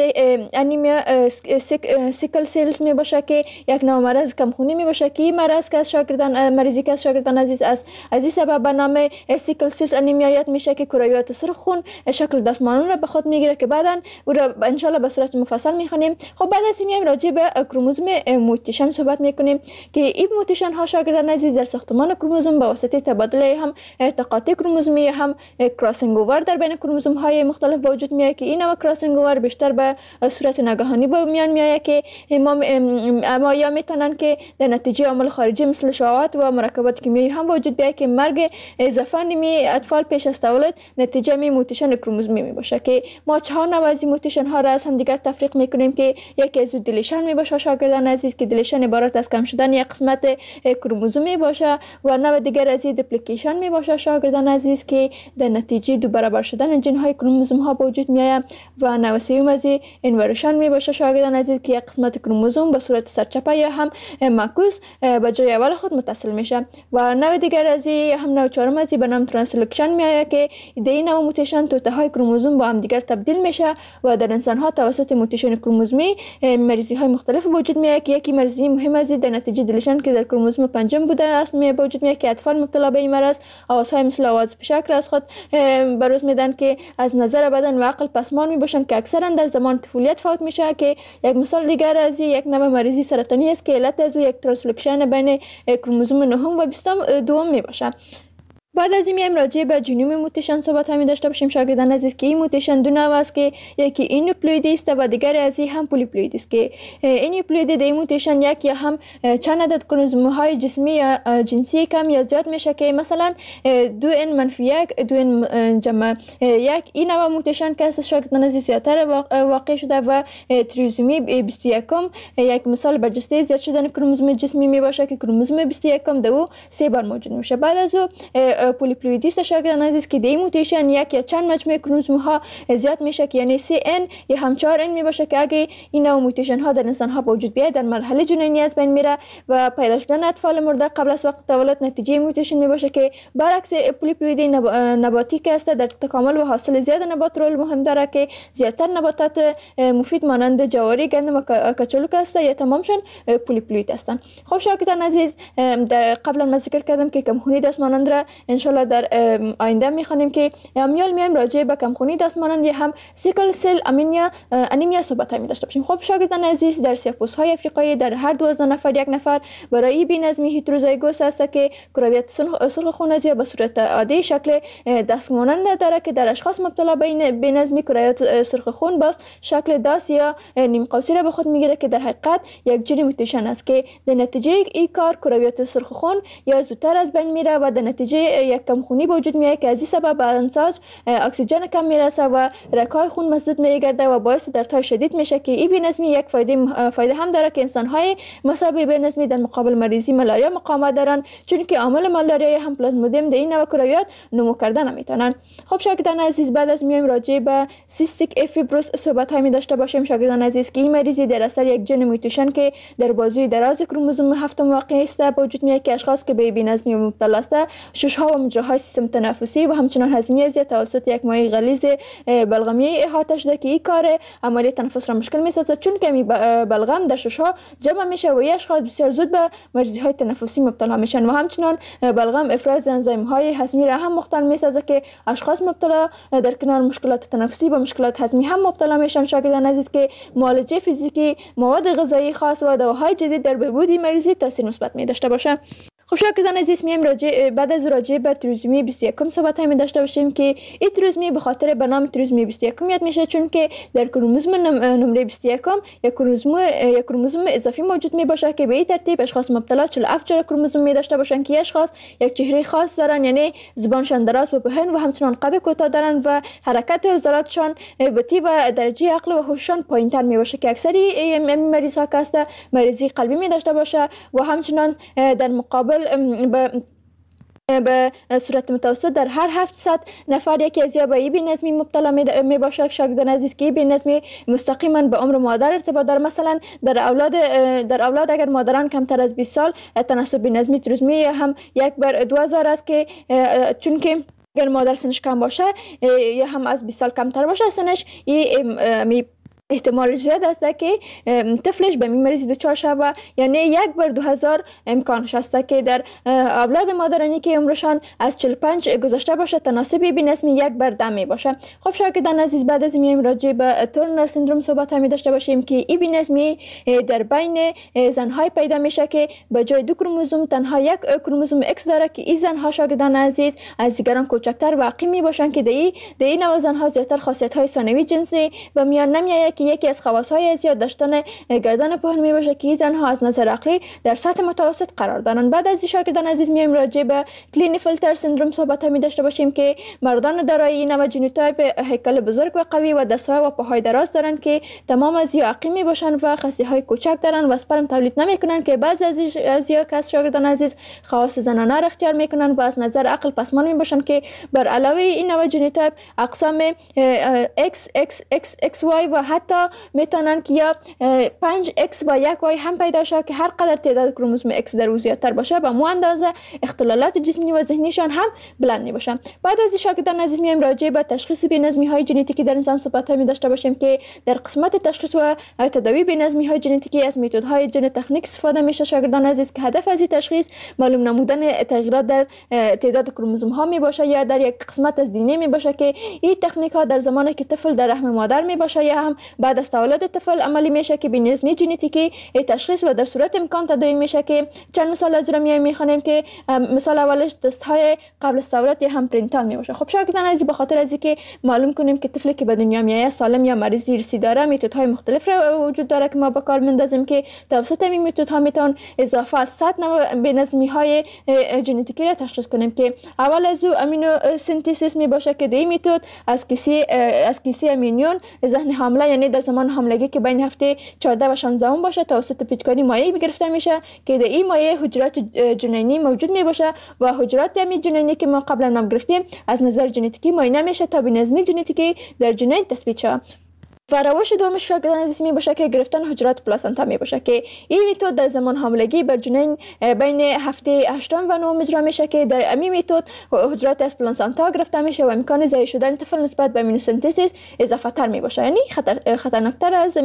C: انیمیا سیکل سیلز می باشه که یک نوع مرض کمخونی می باشه که این مرض که از شاگردان عزیز از این سبب به نام سیکل سیلز انیمیا یاد میشه که کرویات سرخ خون شکل دستمالون را به خود میگیره که بعدا او را ان شاء الله به صورت مفصل میخونیم. خب بعد از این راجع به کروموزوم موتیشن صحبت میکنیم که این موتیشن ها شاگردان عزیز در ساختمان کروموزوم به واسطه تبادله هم تقاطع کروموزومی هم کراسینگ اوور در بین کروموزوم های مختلف وجود میاد که این نوع کراسینگ اوور بیشتر به صورت ناگهانی به میان میاد که ما یا میتونن که در نتیجه عوامل خارجی مثل شهوات و مرکبات کیمیایی هم وجود بیاد که مرگ اضافه نیمی اطفال پیش از تولد نتیجه می موتیشن کروموزومی می باشه که ما 4 نوع از موتیشن ها را از هم دیگر تفریق میکنیم که یکی از دیلیشن می باشه شاگردان عزیز که دیلیشن عبارت از کم شدن یک قسمت کروموزومی باشه و نوع دیگر از دوپلیکیشن می باشه شاگردان عزیز که در نتیجه دو برابر شدن جن های کروموزوم ها به وجود میاد و نوع سوم از اینورشن می باشه شاگردان عزیز که یک قسمت کروموزوم به صورت سرچپه یا هم معکوس به جای اول خود متصل میشه و نوع دیگر از هم نوع چهارم از به نام ترانسلوکشن میاد که در این نوع موتیشن توته های کروموزوم با هم دیگر تبدیل میشه و در انسان ها توسط موتیشن کروموزومی مریضی های مختلف وجود میاد که یکی مریضی مهم از در نتیجه دیلیشن که در کروموزوم پنجم بوده است می وجود میاد که اطفال مبتلا به این مرض آوازهای مثل آواز پیشک را از خود بروز میدن که از نظر بدن و عقل پسمان می باشند که اکثرا در زمان طفولیت فوت میشه که یک مثال دیگر از یک نوع مریضی سرطانی است که علت از یک ترانسلوکشن بین کروموزوم 9 و 22 می باشه. بعد از این میایم راجع به جنوم موتیشن صحبت همین داشته باشیم شاگردان عزیز که این موتیشن دو نوع است که یکی اینوپلویدی است و دیگر از این هم پولیپلویدی است که اینوپلویدی در این موتیشن یک یا هم چند عدد کروموزوم های جسمی یا جنسی کم یا زیاد میشه که مثلا 2n-1 2n-1 این نوع موتیشن که از شاگردان عزیز زیادتر واقع شده و تریزومی 21 یک مثال برجسته زیاد شدن کروموزوم جسمی می باشه که کروموزوم 21 دو 3 بار موجود میشه. بعد از او پولیپلویدیست شاگردان عزیز که دی موتیشن یک یا چند مجموعه کروموزوم ها زیاد میشه که یعنی 3n یا هم 4n می باشه که اگه این نوع موتیشن ها در انسان ها به وجود بیاد در مرحله جنینی از بین میره و پیدا شدن اطفال مرده قبل از وقت تولد نتیجه موتیشن می باشه که برعکس پولیپلویدی نباتی که است در تکامل و حاصل زیاد نبات رول مهم داره که زیادتر نباتات مفید مانند جواری، گندم و کچالو که است یا تمامشون پولیپلوید هستند. خب شاگردان عزیز در قبلا من ذکر کردم که کمخونی دست مانند را انشالله در آینده میخوانیم که میایم راجع به کمخونی دست مانند هم سیکل سل انیمیا صحبت می داشته باشیم. خب شاگردان عزیز در سیاه‌پوست های افریقایی در هر 12 نفر یک نفر برای بی‌نظمی هتروزایگوس است که کرویات سرخ خون از یا به صورت عادی شکل دست مانند داره که در اشخاص مبتلا به بی‌نظمی کرویات سرخ خون باز شکل دست یا نیم قوسی را به خود میگیره که در حقیقت یک جین موتیشن است که در نتیجه این کار کرویات سرخ خون یا زودتر از بین میره و در نتیجه یک کمخونی به وجود میاد که از این سبب به انسان اکسیژن کم میرسه و رگ‌های خون مسدود میگرده و باعث دردهای شدید میشه که این بی‌نظمی یک فایده هم داره که انسان‌های مصاب بی‌نظمی در مقابل مریضی ملاریا مقاومت دارن چون که عامل ملاریا هم پلازمودیم در این نوع کرویات نمو کردن نمیتونن. خب شاگردان عزیز بعد از میایم راجع به سیستیک افیبروس صحبت های می داشته باشیم شاگردان عزیز که این مریضی در اثر یک ژن موتیشن که در بازوی دراز کروموزوم 7 واقع است به وجود میاد که اشخاص که به بی‌نظمی مبتلا است شش‌ها و مجراهای سیستم تنفسی و همچنین هضمی از توسط یک مایع غلیظ بلغمی احاطه شده که این کار عملیه تنفس را مشکل می‌سازد چون که بلغم در شش‌ها جمع میشه و اشخاص بسیار زود به مریضی‌های تنفسی مبتلا میشن و همچنین بلغم افراز انزیم‌های هضمی را هم مختل می‌سازد که اشخاص مبتلا در کنار مشکلات تنفسی و مشکلات هضمی هم مبتلا میشن شاگردان عزیز که معالجه فیزیکی مواد غذایی خاص و دواهای جدید در بهبود مریضی تاثیر مثبت می داشته باشه. خب شاگردان عزیز میایم بعد از راجع به تریزومی 21 صحبت می داشته باشیم که این تریزومی به خاطر به نام تریزومی 21 یاد میشه چون که در کروموزوم نمره 21 یک کروموزوم اضافی موجود می باشه که به این ترتیب اشخاص مبتلا 47 جور کروموزوم می داشته باشن که اشخاص یک چهره خاص دارن یعنی زبانشان دراز و پهن و همچنین قد کوتاه دارن و حرکت عضلاتشان بطیء و درجه عقل و هوششان پایینتر می باشه که اکثری مریض ها که مریضی قلبی می داشته باشه و همچنین در مقابل به صورت متوسط در هر 700 نفر یکی از یا به بی‌نظمی مبتلا می باشه. شاگردان عزیز که بی‌نظمی مستقیما به عمر مادر ارتباط داره. مثلا در اولاد اگر مادران کمتر از 20 سال تناسب بی‌نظمی تریزومی هم 1/2000 است که چون که اگر مادر سنش کم باشه یا هم از 20 سال کمتر باشه سنش احتمال زیاد است که طفلش به مریضی دچار شود یعنی 1/2000 امکانش است که در اولاد مادرانی که عمرشان از 45 گذشته باشه تناسب بی‌نظمی 1/10 می باشه. خب شاگردان عزیز بعد از میایم راجع به تورنر سندروم صحبت می داشته باشیم که این بی‌نظمی در بین زن‌های پیدا میشه که به جای 2 کروموزوم تنها 1 کروموزوم X داره که این زن‌ها شاگردان عزیز از دیگران کوچکتر واقع می باشن که در این نوع زن‌ها زیاتر خاصیت‌های ثانوی جنسی و میان نمیآید که یکی از خواص‌های زیاد داشتن گردن پهن می باشه که این زن‌ها از نظر عقلی در سطح متوسط قرار دارند. بعد از شاگردان عزیز میایم راجع به کلینیفلتر سندروم صحبت می داشته باشیم که مردان دارای این نوع ژنوتایپ هیکل بزرگ و قوی و دست‌ها و پاهای دراز دارند که تمام از یا عقیم می باشند و خصی‌های کوچک دارند و اسپرم تولید نمی‌کنند که بعضی از یا کس شاگردان عزیز خواص زنانه را اختیار می‌کنند و از نظر عقل پسماند می باشند که بر علاوه این نوع ژنوتایپ اقسام XY و حتی میتونن که یا 5X و 1Y هم پیدا شود که هر قدر تعداد کروموزوم X در او زیادتر باشه به مو اندازه اختلالات جسمی و ذهنیشان هم بلند می باشه. بعد از شاگردان عزیز میایم راجع به تشخیص بی‌نظمی های ژنتیکی در انسان صحبت می داشته باشیم که در قسمت تشخیص و تداوی بی‌نظمی های ژنتیکی از متدهای ژن تکنیک استفاده میشه شاگردان عزیز که هدف از این تشخیص معلوم نمودن تغییرات در تعداد کروموزوم ها می باشه یا در یک قسمت از دی ان ای می باشه که این تکنیک ها در زمانی که طفل در رحم مادر می باشه یا هم بعد از تولد طفل عملی میشه که بی‌نظمی ژنتیکی تشخیص و در صورت امکان تداوی میشه که چند مثال از رو میخوانیم که مثال اولش تست های قبل از تولد یا هم پرینتال می باشه. خب شاگردان عزیز، به خاطر از اینکه معلوم کنیم که طفلی که به دنیا میاد سالم یا مریض ارثی داره، متدهای مختلف وجود داره که ما به کار میندازیم که توسط این متدها میتون اضافه از 100 نوع بی‌نظمی های ژنتیکی را تشخیص کنیم که اول از او امینو سنتزیس می باشه که این متد از کیسه امینیون ذهن حامله، یعنی در زمان حاملگی که بین هفته 14 و 16 باشه، توسط پیچکاری مایع گرفته میشه که در این مایع حجرات جنینی موجود می باشه و حجرات همین جنینی که ما قبلا نام گرفتیم از نظر ژنتیکی معاینه میشه تا بی‌نظمی ژنتیکی در جنین تثبیت شود. و روش دومش شاگردان عزیز می باشه که گرفتن حجرات پلاسنتا می باشه که این متد در زمان حاملگی بر جنین بین هفته 8 و 9 اجرا میشه که در این متد حجرات از پلاسنتا گرفته میشه و امکان ضعیف شدن طفل نسبت به امینوسنتزیس اضافه تر می باشه، یعنی خطرناکتر از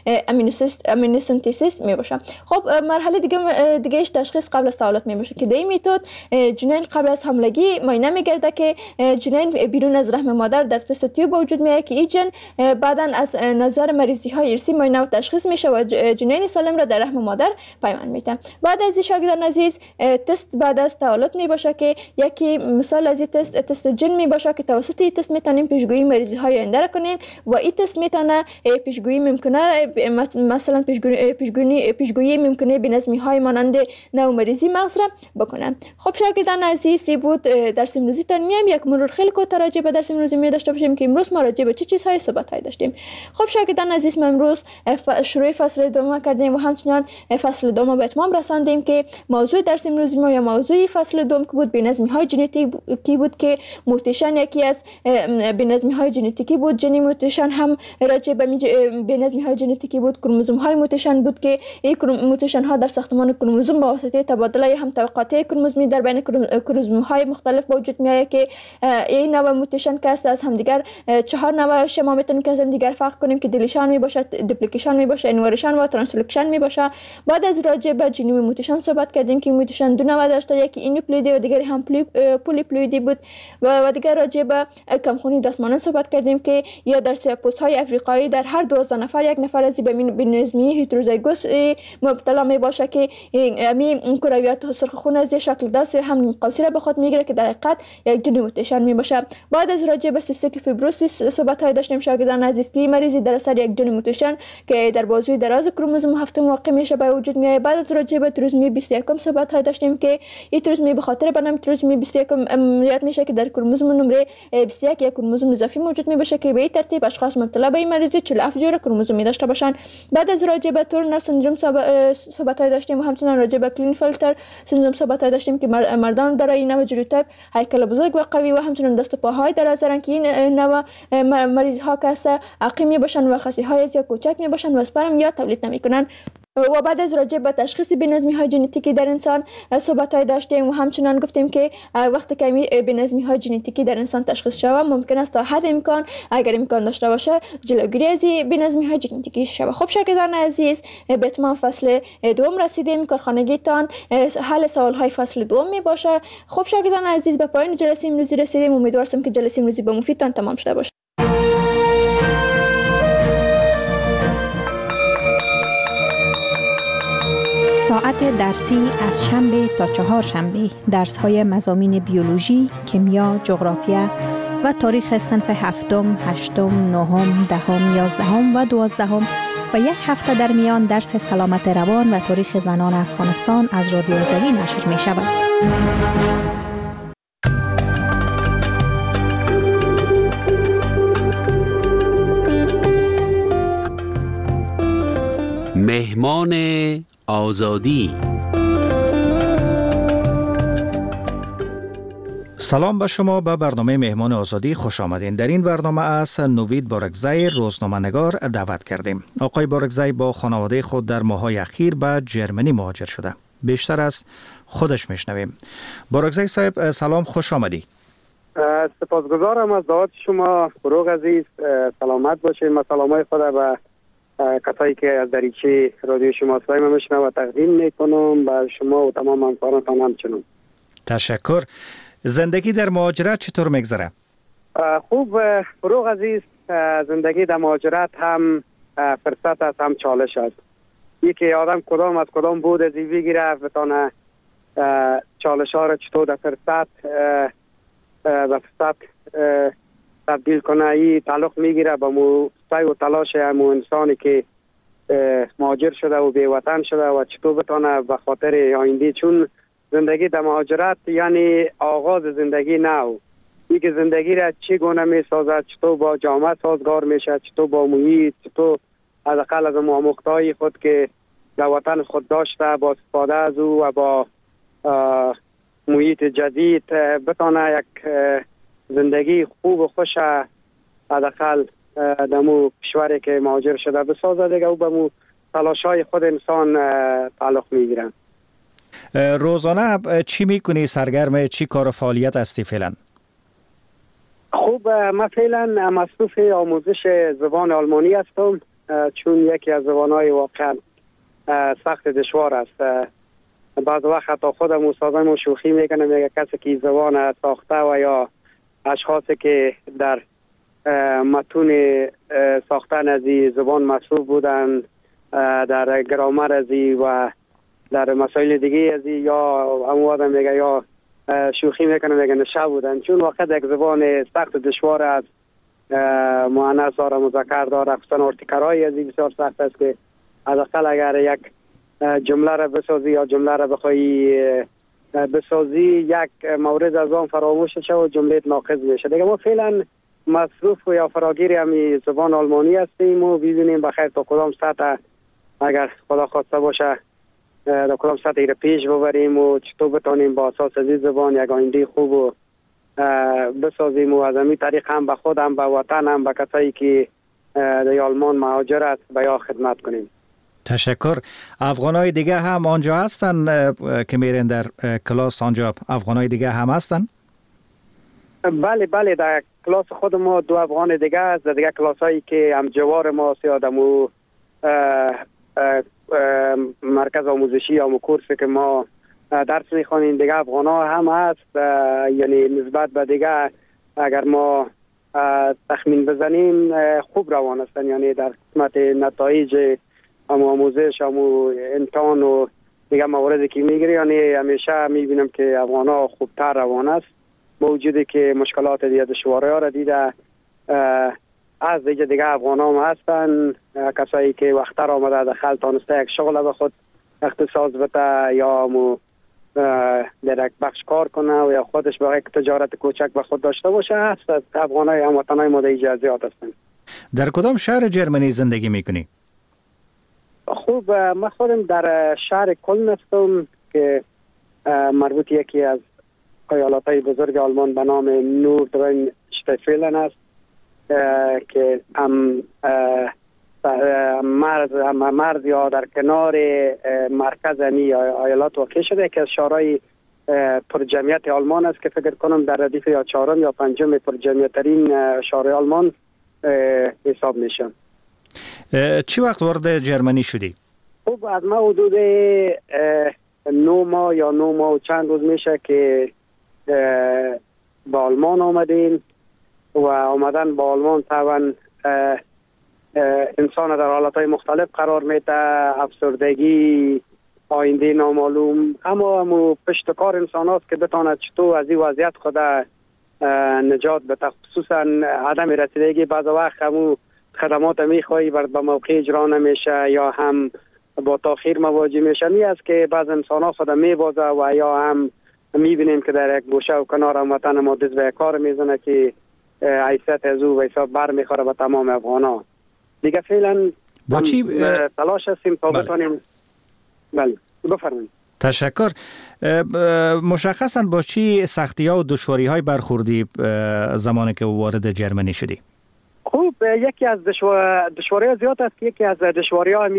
C: امینوسنتزیس می باشه. خب مرحله دیگهش تشخیص قبل از تولد می باشه که در این متد جنین قبل از حاملگی معاینه میگرده که جنین بیرون از رحم مادر در تست تیوب وجود میاد که این جن بعداً از نظر مریضی های ارثی معاینه و تشخیص میشه و جنین سالم را در رحم مادر پیوند میده. بعد از این شاگردان عزیز تست بعد از تولد می باشه که یکی مثال از این تست جن می باشه که توسط این تست میتونیم پیشگویی مریضی های آینده را کنیم و این تست میتونه پیشگویی ممکنه، مثلا پیشگویی ممکنه بی‌نظمی های مانند نوع مریضی مغز را بکنه. خب شاگردان عزیز، بود درس امروزی تا میام یک مرور خیلی کوتاه راجع به درس امروزی می داشته باشیم که امروز ما راجع به چه چیزهای صحبت های داشتیم. خب شاگردان عزیز، ما امروز شروع فصل دوم کردیم و همچنان فصل دوم به اتمام رساندیم که موضوع درس امروزی ما یا موضوع فصل دوم که بود بی‌نظمی های ژنتیکی بود که موتیشن یکی از بی‌نظمی های ژنتیکی بود. جنین موتیشن هم راجع به بی‌نظمی های ژنتیکی بود. کروموزوم های موتیشن بود که این موتیشن ها در ساختمان کروموزوم با واسطه تبادله هم طبقات کروموزومی در بین کروموزوم های مختلف وجود میاد که این نوع موتیشن که از همدیگر 4 نوع شما میتونیم که از همدیگر فرق کنیم که دلیشن می باشه، دوپلیکیشن می باشه، انورشن و ترانسلوکشن می باشه. بعد از راجع به جنین موتیشن صحبت کردیم که موتیشن دو نوع داشته، یکی اینوپلویدی و دیگری هم پولیپلویدی بود و دیگر راجع به کمخونی دستمانان صحبت کردیم که یا در سیاپوس های افریقایی در هر 12 نفر یک نفر از بی‌نظمی هتروزایگوس مبتلا می باشه که همین کرویات سرخ خون از شکل داس هم قوسی را به خود میگیره که در حقیقت یک جنین موتیشن می باشه. بعد از راجع به سیستیک فیبروسیس صحبت های داشتیم شاگردان عزیز که مریضی در اثر یک جنین موتیشن که در بازوی دراز کروموزوم هفتم واقع میشه به وجود میاد. بعد از راجع به تریزومی 21 صحبت های داشتیم که این تریزومی به خاطر برنامه تریزومی 21 یاد میشه که در کروموزوم نمره 21 یک کروموزوم اضافی موجود می باشه که به این ترتیب اشخاص مبتلا به این مریضی 47 جور کروموزومی داشته باشن. بعد از راجع به تورنر سندروم صحبت های داشتیم و همچنین راجع به کلینفلتر سندروم صحبت های داشتیم که مردان دارای این نوع جنوتایپ هیکل بزرگ و قوی و همچنین دست و پاهای دراز دارن که این نوع مریض ها که عقیم می باشن و خصی های زیاد کوچک می باشن و اسپرم یا تولید نمی کنن. و بعد از راجع به تشخیص بی‌نظمی های ژنتیکی در انسان صحبت های داشتیم و همچنان گفتیم که وقتی که بی‌نظمی های ژنتیکی در انسان تشخیص شود ممکن است تا حد امکان اگر امکان داشته باشه جلوگیری از بی‌نظمی های ژنتیکی شود. خب شاگردان عزیز، به اتمام فصل دوم رسیدیم. کارخانگیتان حل سوال های فصل دوم می باشه. خب شاگردان عزیز، به پایان جلسه امروزی رسیدیم. امیدوارم که جلسه امروزی به مفیدتان تمام شده باشه.
D: ساعت درسی از شنبه تا چهارشنبه درس‌های مضامین بیولوژی، کیمیا، جغرافیا و تاریخ صنف هفتم، هشتم، نهم، دهم، یازدهم و دوازدهم و یک هفته در میان درس سلامت روان و تاریخ زنان افغانستان از رادیو آزادی نشر می شود.
E: مهمان آزادی.
F: سلام به شما، به برنامه مهمان آزادی خوش آمدین. در این برنامه از نوید بارکزی روزنامه‌نگار دعوت کردیم. آقای بارکزی با خانواده خود در ماه‌های اخیر به جرمنی مهاجر شده. بیشتر از خودش میشنویم. بارکزی صاحب سلام، خوش آمدی.
G: سپاسگزارم از دعوت شما. فروغ عزیز، سلامت باشید. من سلامای خود به کسایی که از دریچه رادیو شما صدای من میشنوند و تقدیم میکنم به شما و تمام همکارانتان همچنان.
F: تشکر. زندگی در مهاجرت چطور میگذره؟
G: خوب فروغ عزیز، زندگی در مهاجرت هم فرصت است هم چالش است. یکی آدم کدام از کدام بود از این بگیره بتانه چالش ها را چطور در فرصت به فرصت تبدیل کنه. این تعلق میگیره به سعی و تلاش همون انسانی که مهاجر شده و بی وطن شده و چطور بتانه به خاطر آینده، چون زندگی در مهاجرت یعنی آغاز زندگی نو. یکی زندگی را چگونه می سازد، چطور با جامعه سازگار میشه، چطور با محیط، چطور از اقل از آموختهای خود که در وطن خود داشته با استفاده از او و با محیط جدید بتانه یک زندگی خوب و خوش از اقل در مو کشوری که مهاجر شده بسازه دیگه. او به مو تلاشای خود انسان تعلق میگیرن.
F: روزانه چی میکنی؟ سرگرم چی کار و فعالیت هستی فعلا؟
G: خوب، من فعلا مصروف آموزش زبان آلمانی هستم، چون یکی از زبانهای واقعا سخت دشوار است. بعض وقت حتی خودم استادم شوخی میکنه، میگه کسی که زبان ساخته و یا اشخاصی که در متون ساختن از این زبان مصروف بودن، در گرامر از این و در مسائل دیگه از این، یا همون آدم میگه یا شوخی میکنه میگه نشه بودن، چون وقت یک زبان سخت دشوار است. مؤنث داره، مذکر داره، خصوصا ارتکارهای از این بسیار سخت است که حداقل اگر یک جمله را بسازی یا جمله را بخوایی بسازی یک مورد از آن فراموش شه و جمله ناقص میشه دیگه. ما فعلا مصروف یا فراگیر همین زبان آلمانی هستیم و ببینیم بخیر تا کدام سطح اگر خدا خواسته باشه در کدام سطح را پیش ببریم و چطور بتانیم با اساس از این زبان یک آینده خوب و بسازیم و از همین طریق هم به خود هم به وطن هم به کسایی که در آلمان مهاجر است به یا خدمت کنیم.
F: تشکر. افغانای دیگه هم آنجا هستن که میرن در کلاس؟ آنجا افغانای دیگه هم هستن؟
G: بله، در کلاس خود ما 2 افغان دیگه است. در دیگه کلاس هایی که هم جوار ما سیادمو مرکز آموزشی یا کورسی که ما درس میخوانیم دیگه افغان ها هم هست. یعنی نسبت به دیگه اگر ما تخمین بزنیم خوب روان هستن، یعنی در قسمت نتایج آموزش امتحان و دیگه مواردی که میگیری، یعنی همیشه میبینم که افغان ها خوبتر روان است، با وجودی که مشکلات دیگه دشواری ها را دیده از دیگه افغان ها هم هستن. کسایی که وقتر آمده دخل تانسته یک شغل به خود اختصاص بده یا در یک بخش کار کنه و یا خودش به یک تجارت کوچک به خود داشته باشه هست. افغان های هموطن های ما در زیاد هستن. در
F: کدام شهر جرمنی زندگی میکنی؟
G: خوب، من خودم در شهر کلن هستم که مربوط یکی از ایالت‌های بزرگ آلمان به نام نوردرین شتفیلن است که هم مرز یا در کنار مرکز ایالات واقع شده، که از شهرهای پر جمعیت آلمان است که فکر کنم در ردیف یا 4 یا 5 پر جمعیت ترین شهر آلمان حساب میشن.
F: چی وقت وارد جرمنی شدی؟
G: خب از ما حدود 9 ماه یا 9 ماه و چند روز میشه که با آلمان آمدیم و آمدن با آلمان طبعا انسان در حالتهای مختلف قرار میده، افسردگی، آینده نامعلوم، اما پشت کار انسان هاست که بتاند چطور از این وضعیت خود نجات بده، خصوصا عدم رسیدگی بعض وقت همو خدمات میخوایی به موقع اجرا نمیشه یا هم با تاخیر مواجه میشه. می است که بعض انسان ها خود میبازه و یا هم میبینیم که در یک گوشه و کنار هموطن ما دست به کار میزنه که حیثیت از او و حساب بر میخوره به تمام افغان ها. دیگه فعلا
F: با چی
G: تلاش هستیم تا بتانیم. بله بفرمایید.
F: تشکر. مشخصا با چی سختی ها و دشواری های برخوردی زمانی که وارد جرمنی شدی؟
G: خوب، یکی از دشواری زیاد است. یکی از دشواری ها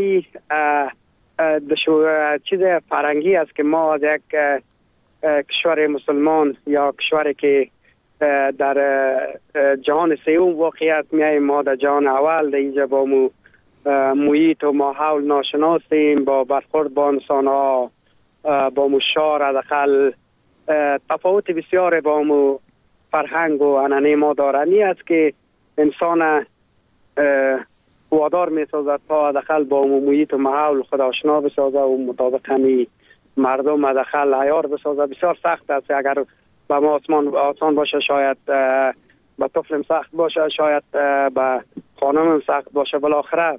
G: چیز فرنگی است که ما از یک کشور مسلمان یا کشوری که در جهان سوم واقعیت میاییم، ما در جهان اول در اینجا با محیط و ماحول ناشناسیم، با برخورد با انسان ها، با مشار حداقل تفاوت بسیار با فرهنگ و عنعنه ما دارنی است که انسان وادار می‌سازد تا حداقل با محیط و ماحول خود آشنا بسازد و مطابق همین مردم حداقل عیار بسازد. بسیار سخت است. اگر به ما آسان باشه شاید به طفلم سخت باشه، شاید به خانمم سخت باشه، بالاخره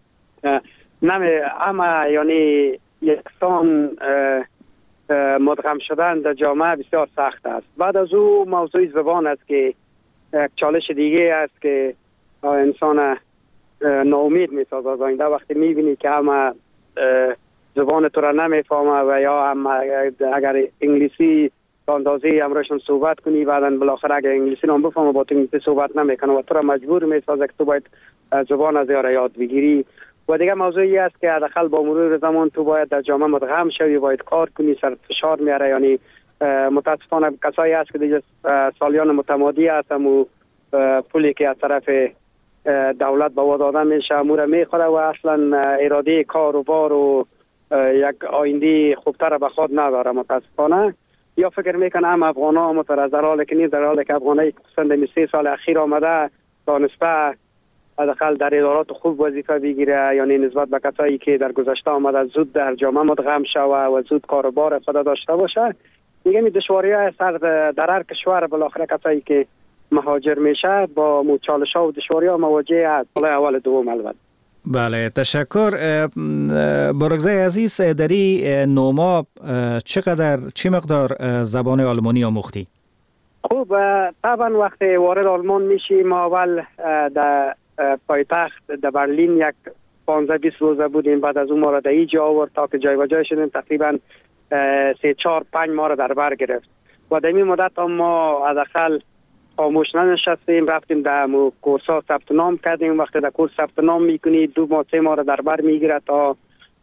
G: اما یعنی یکسان مدغم شدن در جامعه بسیار سخت است. بعد از او موضوع زبان است که یک چالش دیگه است که انسان ناامید می‌سازد از آینده. وقتی می‌بینی که اما زبان تو را نمی‌فهمه و یا هم اگر انگلیسی اندازه امرشون صحبت کنی، بعداً بالاخره اگر انگلیسی رو بفهمه با تو انگلیسی صحبت نمی‌کنه و تو را مجبور می‌سازه که تو باید زبان از یاد بگیری. و دیگه موضوعی است که حداقل با مرور زمان تو باید در جامعه مدغم شوی، باید کار کنی، سر فشار میاره. یعنی متاسفانه کسایی است که دیگه سالیان متمادی هستن و پولی که از طرف دولت به داده میشه امور میخوره و اصلا اراده کار و بار و یک آینده خوبتر به خود نداره. متاسفانه یا فکر میکنه هم افغانا متر در حالی که نیست، در حالی که افغانایی خصوصا 3 سال اخیر آمده دانسته حداقل در ادارات خوب وظیفه بگیره، یعنی نسبت به کسایی که در گذشته آمده زود در جامعه مدغم شوه و زود کار و بار خود داشته باشه. دیگه می دشواری‌های سر در هر کشور بالاخره کسایی که مهاجر میشه با چالش‌ها و دشواری‌ها مواجه است. حالا اول دوم البته.
F: بله، تشکر. بارگزای عزیز، دری نوما چه مقدار زبان آلمانی آموختی؟
G: خوب، طبعا وقتی وارد آلمان میشی ما اول در پایتخت در برلین یک 15-20 روزه بودیم، بعد از اون ما را در اینجا آورد تا که جای و جای شدیم، تقریبا 3-4-5 ماه را در بر گرفت و در این مدت ما حداقل خاموش ننشستیم، رفتیم در کورس ها ثبت نام کردیم. وقتی در کورس ثبت نام میکنی 2-3 ماه را در بر میگیره تا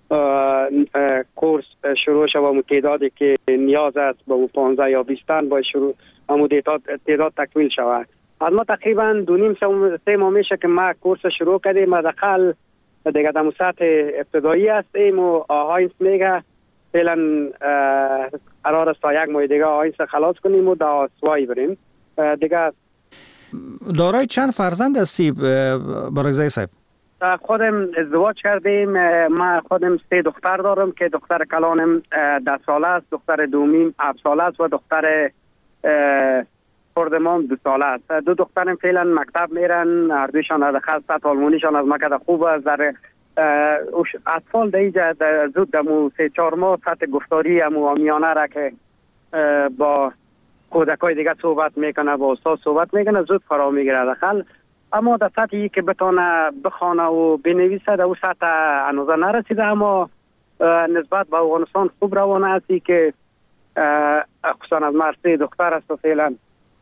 G: کورس شروع شود. تعدادی که نیاز است با 15 یا 20 تن باید شروع تعداد تکمیل شود. از ما تقریبا 2.5-3 ماه میشه که ما کورس شروع کردیم. حداقل دیگه در سطح ابتدایی هستیم و آهاینس میگه فعلا قرار است تا 1 ماه دیگه آهاینس خلاص کنیم و در سوایی بریم دیگه.
F: دارای چند فرزند هستی بارگزای صاحب؟
G: خودم ازدواج کردیم. من خودم 3 دختر دارم که دختر کلانم 10 ساله است، دختر دومیم 7 ساله است و دختر خردمام 2 ساله است. 2 دخترم فعلا مکتب میرن، هر دویشان از خاصت آلمانیشان از مکتب خوب است. در اطفال در اینجا زود دمو 3-4 ماه سطح گفتاری امو آمیانه را که با کودکای دیگه صحبت میکنه، با استاد صحبت میکنه، زود فرا میگیره داخل. اما در سطحی که بتونه بخونه و بنویسه در اون سطح هنوز نرسیده، اما نسبت به افغانستان خوب روانه هستی که خصوصا از مرسی دختر است و فعلا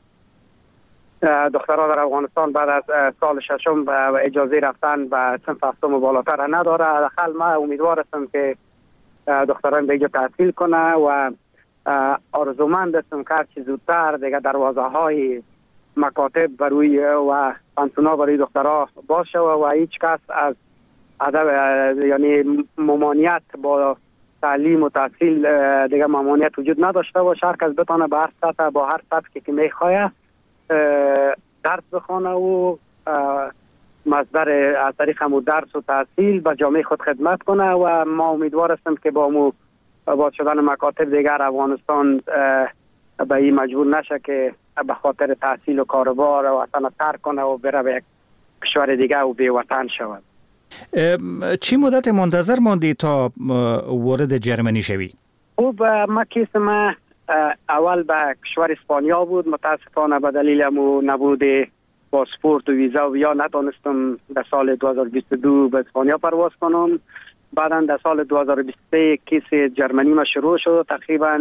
G: دخترها در افغانستان بعد از سال 6 اجازه رفتن به صنف 7 بالاتر نداره. داخل ما امیدوار هستم که دختران به اینجا تحصیل کنه و آرزومند هستم که هرچی زودتر دیگه دروازه های مکاتب برای و پانسونا برای دخترها باشه و هیچ کس از یعنی ممانعت با تعلیم و تحصیل دیگه ممانعت وجود نداشته باشه. هر کس بتونه به هر سطح با هر سطحی که میخواه درس بخونه و مصدر از طریق همون درس و تحصیل به جامعه خود خدمت کنه و ما امیدوار هستم که با باز شدن مکاتب دیگر افغانستان به این مجبور نشه که به خاطر تحصیل و کاروبار و وطن ترک کنه و بره به یک کشور دیگه و بی وطن شود.
F: چی مدت منتظر ماندی تا وارد جرمنی شوی؟
G: خوب، ما کیس ما اول به کشور اسپانیا بود. متاسفانه به دلیل نبود پاسپورت و ویزا و یا نتونستم در سال 2022 به اسپانیا پرواز کنم. بعدا در سال 2023 کیس جرمنی ما شروع شد. تقریبا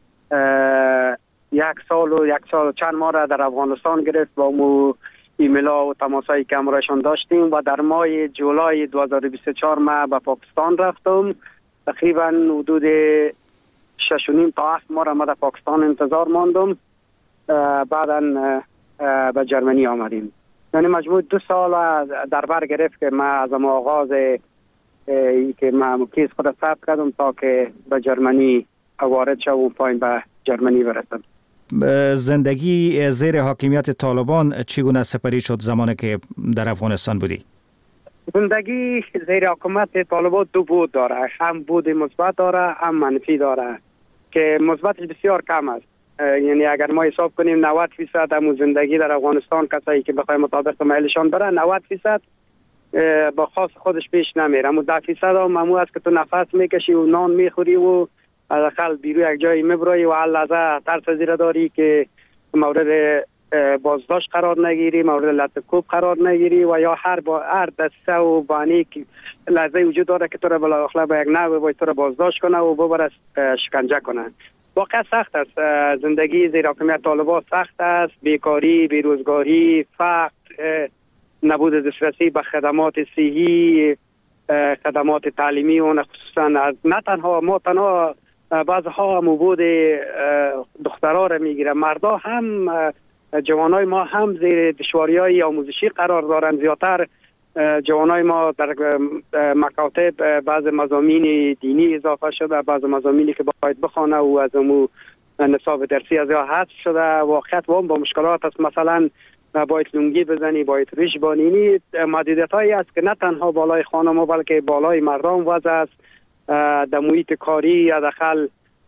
G: 1 سال و چند ماه را در افغانستان گرفت با ایمیل ها و تماسایی که همراهشان داشتیم و در ماه جولای 2024 ما به پاکستان رفتم. تقریبا حدود 6.5 تا 7 ماه را ما در پاکستان انتظار ماندم. بعدا به جرمنی آمدیم. یعنی مجموع 2 سال در بر گرفت که ما از آغاز که ما کیس خود ثبت کردم تا که به جرمنی وارد شدم و پایین به جرمنی برسم.
F: زندگی زیر حاکمیت طالبان چگونه سپری شد زمانی که در افغانستان بودی؟
G: زندگی زیر حکومت طالبان دو بود داره، هم بود مثبت داره هم منفی داره که مثبتش بسیار کم است. یعنی اگر ما حساب کنیم 90% همون زندگی در افغانستان کسایی که بخوای مطابق میلشان بره 90% با خاص خودش پیش نمیره، اما 10% هم معمول است که تو نفس میکشی و نان میخوری و حداقل بیرون یک جایی میبری و هر لحظه ترس زیر داری که مورد بازداشت قرار نگیری، مورد لطکوب قرار نگیری و یا هر دسته و بانی که لحظه وجود داره که تو را بالاخره به یک نوع باید تو را بازداشت کنه و ببره شکنجه کنه. واقعا سخت است، زندگی زیر حکومت طالبان سخت است، بیکاری، بیروزگاری، فقر، نبود دسترسی به خدمات صحی، خدمات تعلیمی و خصوصا نه تنها بعضها موجود دخترها را میگیره، مردا هم جوانای ما هم زیر دشواری‌های آموزشی قرار دارند. زیادتر جوانای ما در مکاتب بعض مضامین دینی اضافه شده، بعض مضامینی که باید بخونه و از امو نصاب درسی از یا حذف شده. واقعیت با مشکلات است، مثلا باید لنگی بزنی، باید ریش بانینی، محدودیت‌هایی است که نه تنها بالای خانم بلکه بالای مردم وضع است. در محیط کاری حداقل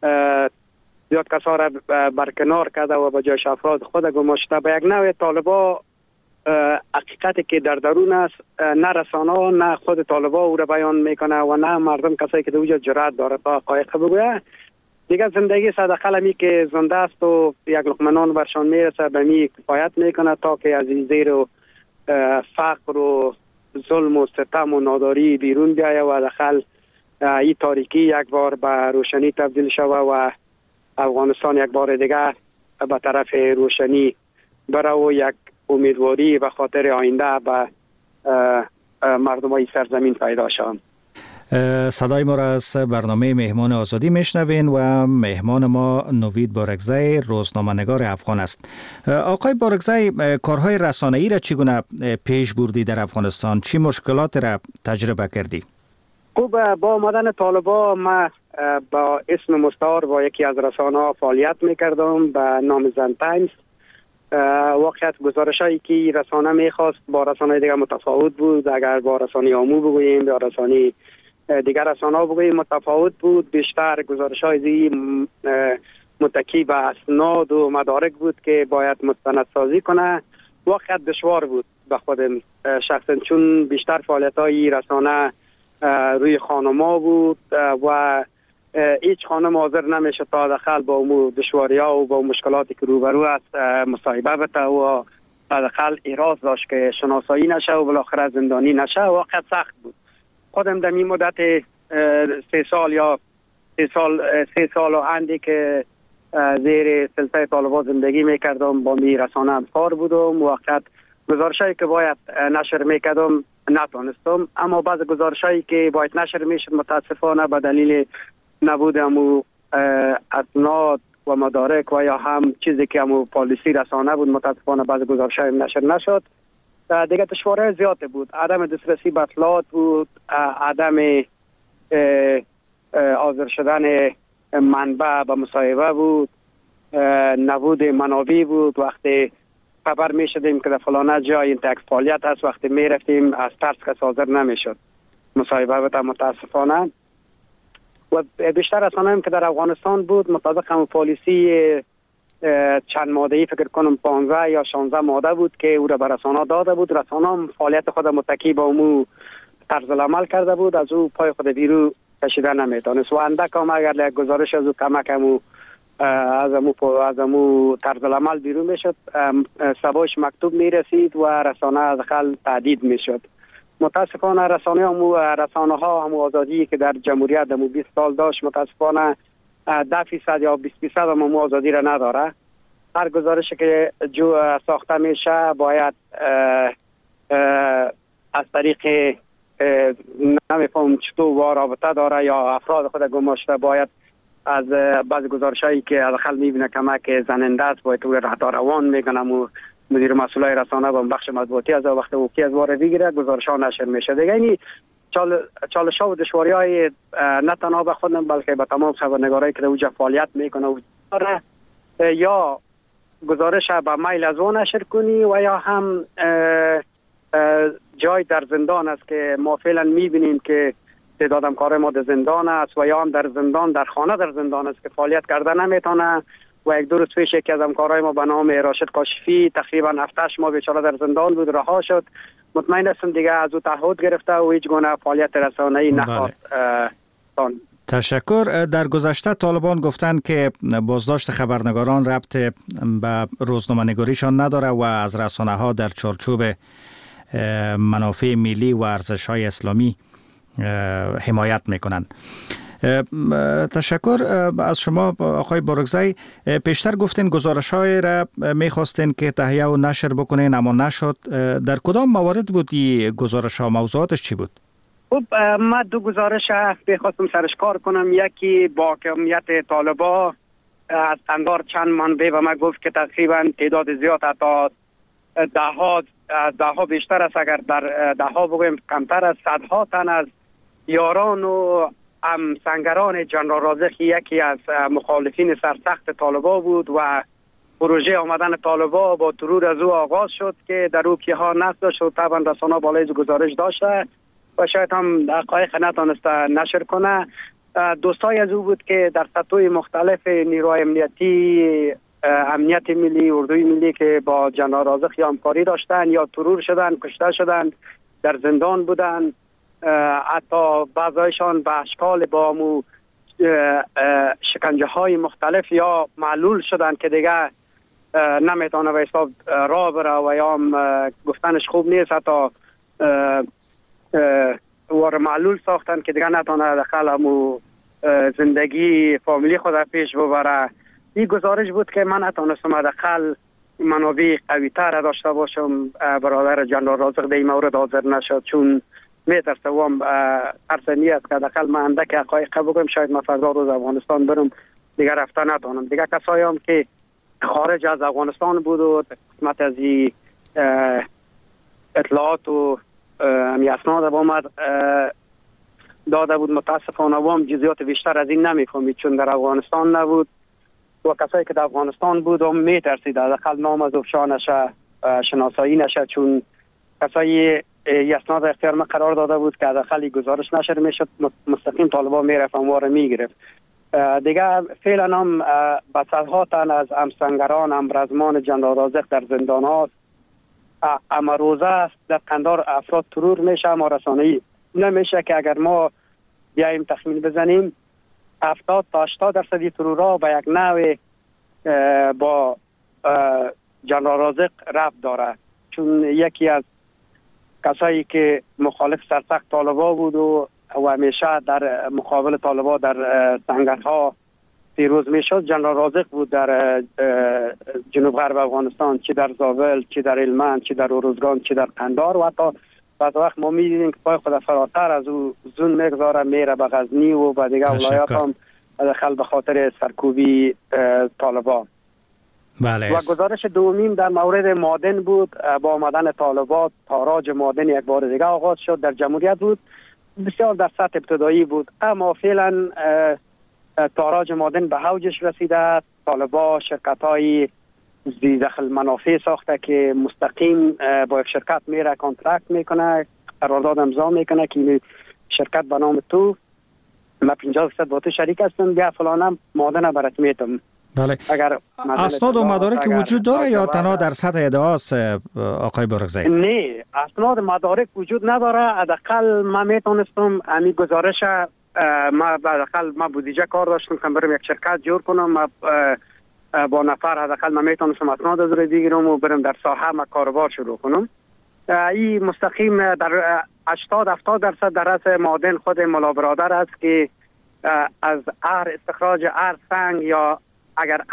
G: زیاد کسا را برکنار کرده و به جایش افراد خود گماشته. به یک نوع طالبا حقیقتی که در درون است نه رسانه نه خود طالبا او را بیان میکنه و نه مردم کسایی که در وجود جرأت داره تا حقایق بگویه. دیگه زندگی صدقه می که زنده است و یک لقمه نان برشان میرسه به می کفایت میکنه تا که از این زیر و فقر و ظلم و ستم و ناداری بیرون بیایه و داخل این تاریکی یک بار به روشنی تبدیل شوه و افغانستان یک بار دیگه به طرف روشنی بره و یک امیدواری به خاطر آینده به مردمای سرزمین پیدا شوند.
F: صدای ما را از برنامه مهمان آزادی میشنوین و مهمان ما نوید بارکزی، روزنامه‌نگار افغان است. آقای بارکزی، کارهای رسانه‌ای را چگونه پیش بردی در افغانستان؟ چی مشکلات را تجربه کردی؟
G: خوب، با آمدن طالبان ما با اسم مستعار با یکی از رسانه‌ها فعالیت میکردم به نام زن تایمز. واقعیت گزارشایی که رسانه میخواست با رسانه دیگر متفاوت بود. اگر با رسانه عمومی بگوییم یا رسانه دیگر رسانه‌ها بگوییم متفاوت بود. بیشتر گزارش‌های متکی به اسناد و مدارک بود که باید مستندسازی کنه. واقعیت دشوار بود به خودم شخصا، چون بیشتر فعالیت‌های رسانه روی خانم‌ها بود و هیچ خانم حاضر نمیشه تا داخل با امور دشواری‌ها و با مشکلاتی که روبرو است مصاحبه بته و داخل ایراز داشت که شناسایی نشه و بالاخره زندانی نشه. واقعا سخت بود. خودم در این مدت 3 سال و اندی که زیر سلطه طالبان زندگی میکردم با می رسانه همکار بودم. واقعا گزارشایی که باید نشر میکردم نتونستم، اما بعض گزارشایی که باید نشر میشد متاسفانه به دلیل نبود همو اسناد و مدارک و یا هم چیزی که همو پالیسی رسانه بود متاسفانه بعض گزارشای نشر نشد. دیگه دشواری زیاد بود، عدم دسترسی به اطلاعات بود، عدم حاضر شدن منبع به مصاحبه بود، نبود منابع بود. وقتی خبر می شدیم که در فلانه جای این تک فعالیت هست، وقتی می رفتیم از ترس که حاضر نمی شد مصاحبه بود متاسفانه. و بیشتر رسانه‌ای که در افغانستان بود مطابق هم پالیسی چند ماده‌ای فکر کنم 15 یا 16 ماده بود که او را به رسانه داده بود. رسانه هم فعالیت خود متکی با امو طرز العمل کرده بود، از او پای خود بیرو کشیده نمیتونست و اندک هم اگر یک گزارش از او کمک همو از امو طرز العمل بیرون میشد سباش مکتوب میرسید و رسانه از داخل تعدید میشد. متاسفانه رسانه ها همو آزادی که در جمهوریت همو 20 سال داشت متاسفانه 10% یا 20% همو آزادی را نداره. هر گزارشی که ساخته میشه باید از طریق نمیفهم چطور رابطه داره یا افراد خود گماشته باید از بعض گزارشایی که داخل میبینه کمک زننده است باید او رهتا روان میکنم و مدیر مسئولای رسانه با بخش مطبوعاتی از وقت وقتی از بار بگیره گزارش ها نشر میشه. دیگه یعنی چالش ها و دشواری های نه تنها به خودم بلکه به تمام خبرنگارایی که در اوجه فعالیت میکنه و یا گزارش به میل از اون نشر کنی و یا هم جای در زندان است که ما فعلا میبینیم که تعداد همکارای ما در زندان است و یا هم در زندان در خانه در زندان است که فعالیت کرده نمیتونه. و یک دو روز پیش یکی از همکارای ما به نام راشد کاشفی تقریبا 7-8 ماه بیچاره در زندان بود، رها شد. مطمئن هستم دیگه از او تعهد گرفته و هیچ گونه فعالیت رسانه‌ای نخواهد.
F: تشکر. در گذشته طالبان گفتند که بازداشت خبرنگاران ربط به روزنامه‌نگاریشان نداره و از رسانه‌ها در چارچوب منافع ملی و ارزش‌های اسلامی حمایت میکنند. تشکر از شما آقای بارگزی. پیشتر گفتین گزارش‌های را می‌خواستین که تهیه و نشر بکنین اما نشد. در کدام موارد بود این گزارش‌ها؟ موضوعاتش چی بود؟
G: خب من دو گزارش بخواستم سرش کار کنم. یکی با حاکمیت طالبان از قندار چند منبع و من گفت که تقریبا تعداد زیاد حتی ده ها بیشتر است، اگر در ده ها بگویم کمتر است، صدها تن از یاران و همسنگران جنرال رازق یکی از مخالفین سرسخت طالبان بود و پروژه آمدن طالبان با ترور از او آغاز شد که در او کیها نقد داشت و طبعا رسانه‌ها بالای گزارش داشته و شاید هم حقایق نتونسته نشر کنه. دوستای از او بود که در سطوح مختلف نیروهای امنیتی، امنیت ملی، اردوی ملی که با جنرال رازق یا همکاری داشتن یا ترور شدن، کشته شدن، در زندان بودن. حتی بعضایشان به اشکال با مو شکنجه های مختلف یا معلول شدن که دیگه نمیتونه به حساب راه بره و یا گفتنش خوب نیست، حتی وار معلول ساختن که دیگه نتونه داخل همو زندگی فامیلی خود پیش ببره. این گزارش بود که من نتونستم داخل منابع قوی تر داشته باشم. برادر جنرال رازق در این مورد حاضر نشد چون میترسم ارسنی است که داخل من اندک حقایق بگم شاید من فردا روز افغانستان برم دیگه رفته نتونم. دیگه کسایی هم که خارج از افغانستان بود و قسمت از اطلاعات و اسناد آمد داده بود، متاسفانه هم جزئیات بیشتر از این نمیفهمید چون در افغانستان نبود و کسایی که در افغانستان بود هم میترسید داخل نام از افشانش شناسایی نشه چون کسایی اسناد اختیار ما قرار داده بود که داخل گزارش نشر میشد مستقیم طالبان میرفت اموار میگرفت. دیگه فعلا هم به صدها تن از همسنگران همرزمان جنرال رازق در زندان هاست. اما روزه است در قندار افراد ترور میشه اما رسانه‌ای نمیشه که اگر ما بیاییم تخمین بزنیم 70 تا 80% ترورها به یک نوع با جنرال رازق ربط داره چون یکی از کسایی که مخالف سرسخت طالبان بود و همیشه در مقابل طالبان در سنگرها پیروز میشد جنرال رازق بود در جنوب غرب افغانستان، چه در زاول، چه در هلمند، چه در اروزگان، چه در قندار و حتی بعض وقت ما می‌دیدیم که پای خود فراتر از او زون میگذاره میره به غزنی و به دیگه ولایات هم داخل به خاطر سرکوبی طالبان.
F: بله.
G: و گزارش دومین در مورد معادن بود. با آمدن طالبان تاراج معادن یک بار دیگه آغاز شد در جمهوریت بود، بسیار در سطح ابتدایی بود اما فعلا تاراج معادن به اوجش رسیده. طالبان شرکت‌های ذی دخل منافع ساخته که مستقیم با یک شرکت میره کانترکت میکنه، قرارداد امضا میکنه که شرکت به نام تو من 50% با تو شریک هستم یا فلانم معادن برات میتم.
F: بله.
G: اگر
F: اسناد و مدارک وجود داره یا تنها در سطح ادعاست آقای بارگزی؟
G: نه، اسناد مدارک وجود نداره. حداقل من میتونستم همین گزارش ما حداقل ما بودجه کار داشتم که برم یک شرکت جور کنم با نفر حداقل من میتونستم اسناد از رو بگیرم و برم در ساحه ما کاروبار شروع کنم. این مستقیم در 80-70% در رأس معادن خود ملا برادر است که از استخراج سنگ یا اگر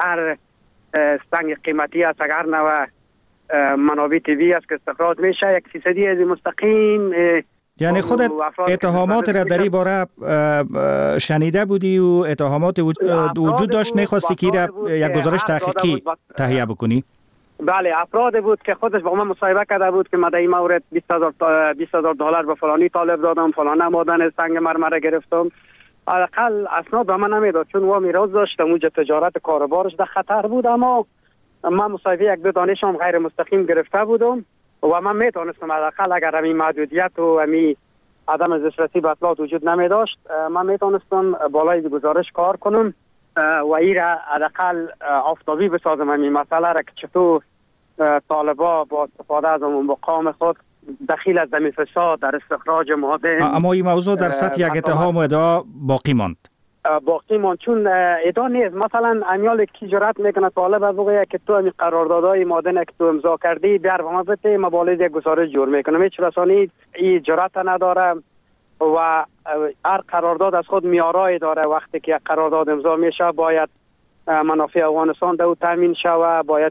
G: سنگ قیمتی است، اگر نوع منابع طبیعی است که استخراج میشه 1% از مستقیم.
F: یعنی خودت اتهامات را در این باره شنیده بودی و اتهامات وجود داشت میخواستی که یک گزارش تحقیقی تهیه بکنی؟
G: بله، افراد بود که خودش با من مصاحبه کرده بود که من در این مورد $20,000 به فلانی طالب دادم، فلان معدن سنگ مرمره گرفتم. حداقل اسناد به من نمیداد چون او میراث داشت، موجب تجارت کاروبارش در خطر بود. اما من مصاحبه یک دو دانشم غیر مستقیم گرفته بودم و و من میتونستم حداقل اگر همین محدودیت و همین عدم دسترسی به اطلاعات وجود نمی داشت، من میتونستم بالای گزارش کار کنم و این را حداقل آفتابی بسازم همین مسئله را که چطور طالبا با استفاده از مقام خود دخیل از دمی فساد در استخراج معادن.
F: اما این موضوع در سطح یک اتهام و ادعا باقی ماند.
G: چون ادعا نیست. مثلا امیال کی جرأت میکنه طالب بگه که تو همین قراردادهای معادن که تو امضا کردی بیار به ما بده، ما بالای یک گزارش جور میکنم. هیچ رسانه‌ای این جرأت نداره و هر قرارداد از خود معیارای داره. وقتی که یک قرارداد امضا میشه باید منافع افغانستان دو تامین شود، باید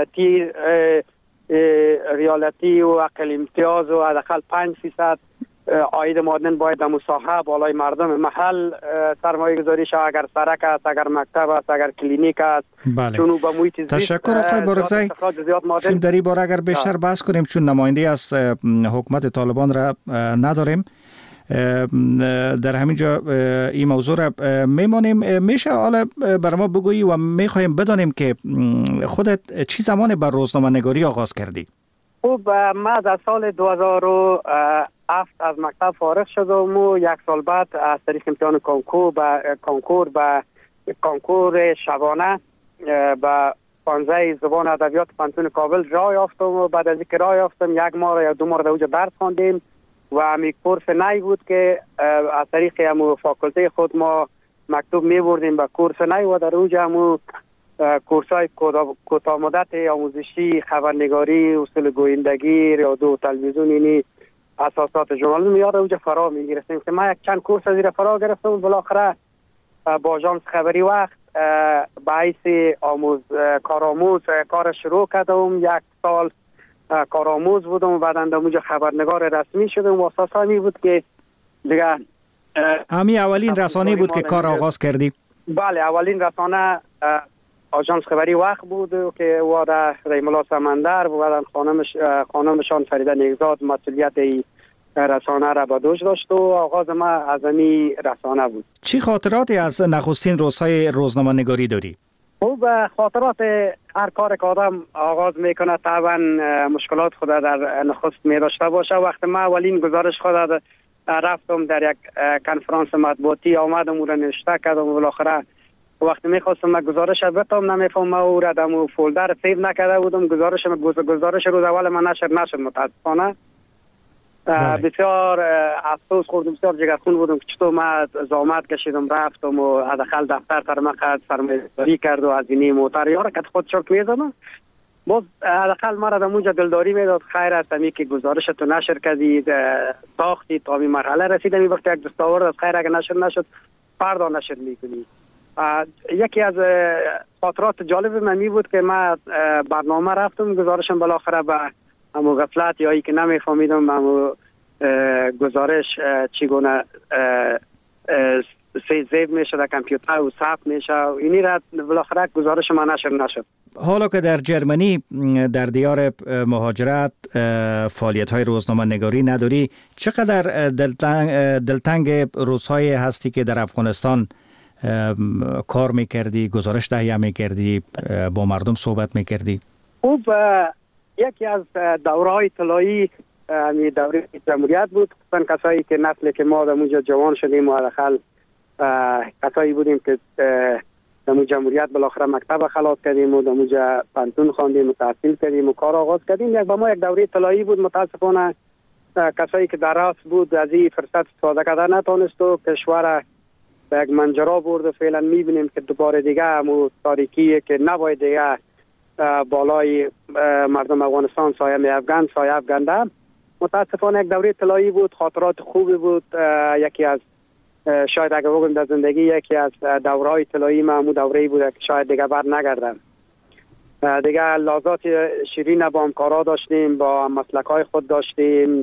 G: ریالتی و عقل امتیاز و حداقل 5% عاید معادن باید در مساحه بالای مردم محل سرمایه گذاری شود. اگر سرک است، اگر مکتب است، اگر کلینیک است.
F: بله.
G: چون به محیط زیست
F: تشکر آقای بارکزی. چون در این باره اگر بیشتر بحث کنیم، چون نماینده از حکومت طالبان را نداریم در همینجا این موضوع را میمانیم. میشه حالا برای ما بگویی و میخوایم بدانیم که خودت چی زمان بر روزنامه نگاری آغاز کردی؟
G: خب من در سال 2007 از مکتب فارغ شدم و یک سال بعد از طریق امتحان کنکور شبانه به 15 زبان ادبیات پانتون کابل راه یافتم و بعد از اینکه راه یافتم 1 ماه یا 2 ماه در اونجا درس خواندیم و همین کورس نی بود که از طریق همون فاکولته خود ما مکتوب می بردیم به کورس نی و در اونجا همون کورس های کوتاه مدت آموزشی، خبرنگاری، اصول گویندگی، رادیو و تلویزیون، اینی اساسات ژورنالیسم یاد اونجا فرا می گرفتیم که من یک چند کورس از این فرا گرفتم و بالاخره با آژانس خبری وقت به حیث کارآموز کار شروع کردم. 1 سال کارآموز بودم و بعدا در اونجا خبرنگار رسمی شدم و اساس همی بود که دیگه
F: همین اولین رسانه بود که کار آغاز کردی؟ بله،
G: اولین رسانه آژانس خبری وقت بود که وارد ریمولا سمندر و بعدا خانمشان فریده نیکزاد مسئولیت رسانه را به دوش داشت و آغاز ما از همین رسانه بود.
F: چی خاطراتی از نخستین روزهای روزنامه نگاری داری؟
G: خب خاطرات هر کار که آدم آغاز میکنه طبعا مشکلات خود در نخست می داشته باشه. وقتی ما اولین گزارش خود رفتم در یک کنفرانس مطبوعاتی آمدم او را نوشته کردم و بالاخره وقتی میخواستم گزارش بتم نمیفهمم او را در فولدر سیو نکرده بودم. گزارش روز اول من نشد متاسفانه. بسیار افسوس خوردم، بسیار جگرخون بودم که چطور من زحمت کشیدم رفتم و حداقل دفتر تر مقد سرمایه‌گذاری کرد و از اینی موتر یارا که خود چرک میزنم. باز حداقل مرا در اونجا دلداری میداد خیر است همی که گزارش تو نشر کردید ساختی تا این مرحله رسیدم. این وقت یک دستاورد از خیر اگر نشر نشد فردا نشر میکنی. یکی از خاطرات جالب من می بود که من برنامه رفتم گزارشم بالاخره به همو غفلت یا ای که نمیفهمیدم همو گزارش چگونه سیو میشه در کامپیوتر و ثبت میشه و اینی را بالاخره گزارش من نشر نشد.
F: حالا که در جرمنی در دیار مهاجرت فعالیت های روزنامه نگاری نداری، چقدر دلتنگ روزهای هستی که در افغانستان کار میکردی، گزارش تهیه میکردی، با مردم صحبت میکردی؟
G: خوب یکی از دوره‌های طلایی دوره جمهوریت بود. کسایی که نسلی که ما در اونجا جوان شدیم و حداقل کسایی بودیم که در جمهوریت بالاخره مکتب خلاص کردیم و در اونجا پانتون خواندیم و تحصیل کردیم و کار آغاز کردیم. با ما یک دوره طلایی بود. متاسفانه کسایی که در راست بود از این فرصت استفاده کردن نتونست و کشور به یک منجرا برد و فعلا میبینیم که دوباره دیگه همون تاریکیه که نباید دیگه بالای مردم افغانستان سایه افغانده. متاسفانه یک دوره طلایی بود، خاطرات خوبی بود. یکی از شاید اگر بگم در زندگی یکی از دورهای طلایی من همون دوره‌ای بود که شاید دیگه بر نگردم. دیگه لحظات شیرین با همکارا داشتیم، با مسلک‌های خود داشتیم.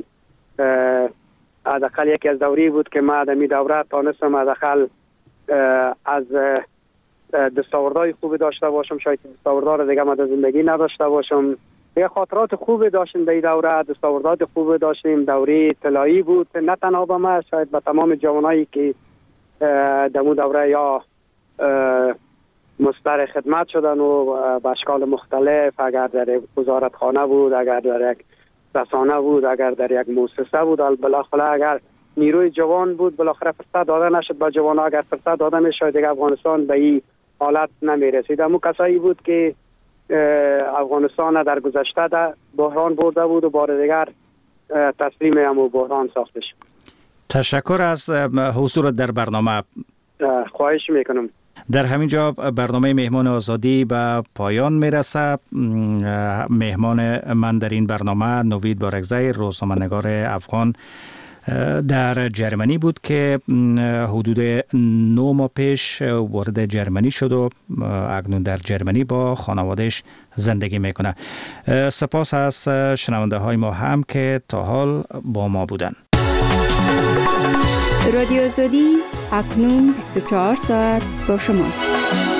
G: حداقل یکی از دوری بود که من در می دوره تانستم حداقل از دستاوردهای خوبی داشته باشم. شاید دستاوردها رو دیگه من در زندگی نداشته باشم. دیگه خاطرات خوبی داشتیم در این دوره، دستاوردات خوبی داشتیم. دوره طلایی بود نه تنها به من، شاید به تمام جوانایی که در اون دوره یا مستر خدمت شدن و به اشکال مختلف، اگر در وزارتخانه بود، اگر در یک رسانه بود، اگر در یک مؤسسه بود، بالاخره اگر نیروی جوان بود بالاخره فرصت داده نشد به جوان. اگر فرصت داده میشد دیگه افغانستان به این حالت نمی رسید. اما کسایی بود که افغانستان در گذشته در بحران برده بود و بار دیگر تسلیم همون بحران ساخته شد.
F: تشکر از حضور در برنامه.
G: خواهش میکنم.
F: در همین جا برنامه مهمان آزادی به پایان میرسه. مهمان من در این برنامه نوید بارکزی، روزنامه‌نگار افغان در جرمنی بود که حدود 9 ماه پیش وارد جرمنی شد و اکنون در جرمنی با خانوادهش زندگی میکنه. سپاس از شنونده های ما هم که تا حال با ما بودن.
H: رادیو آزادی اکنون 24 ساعت با شماست.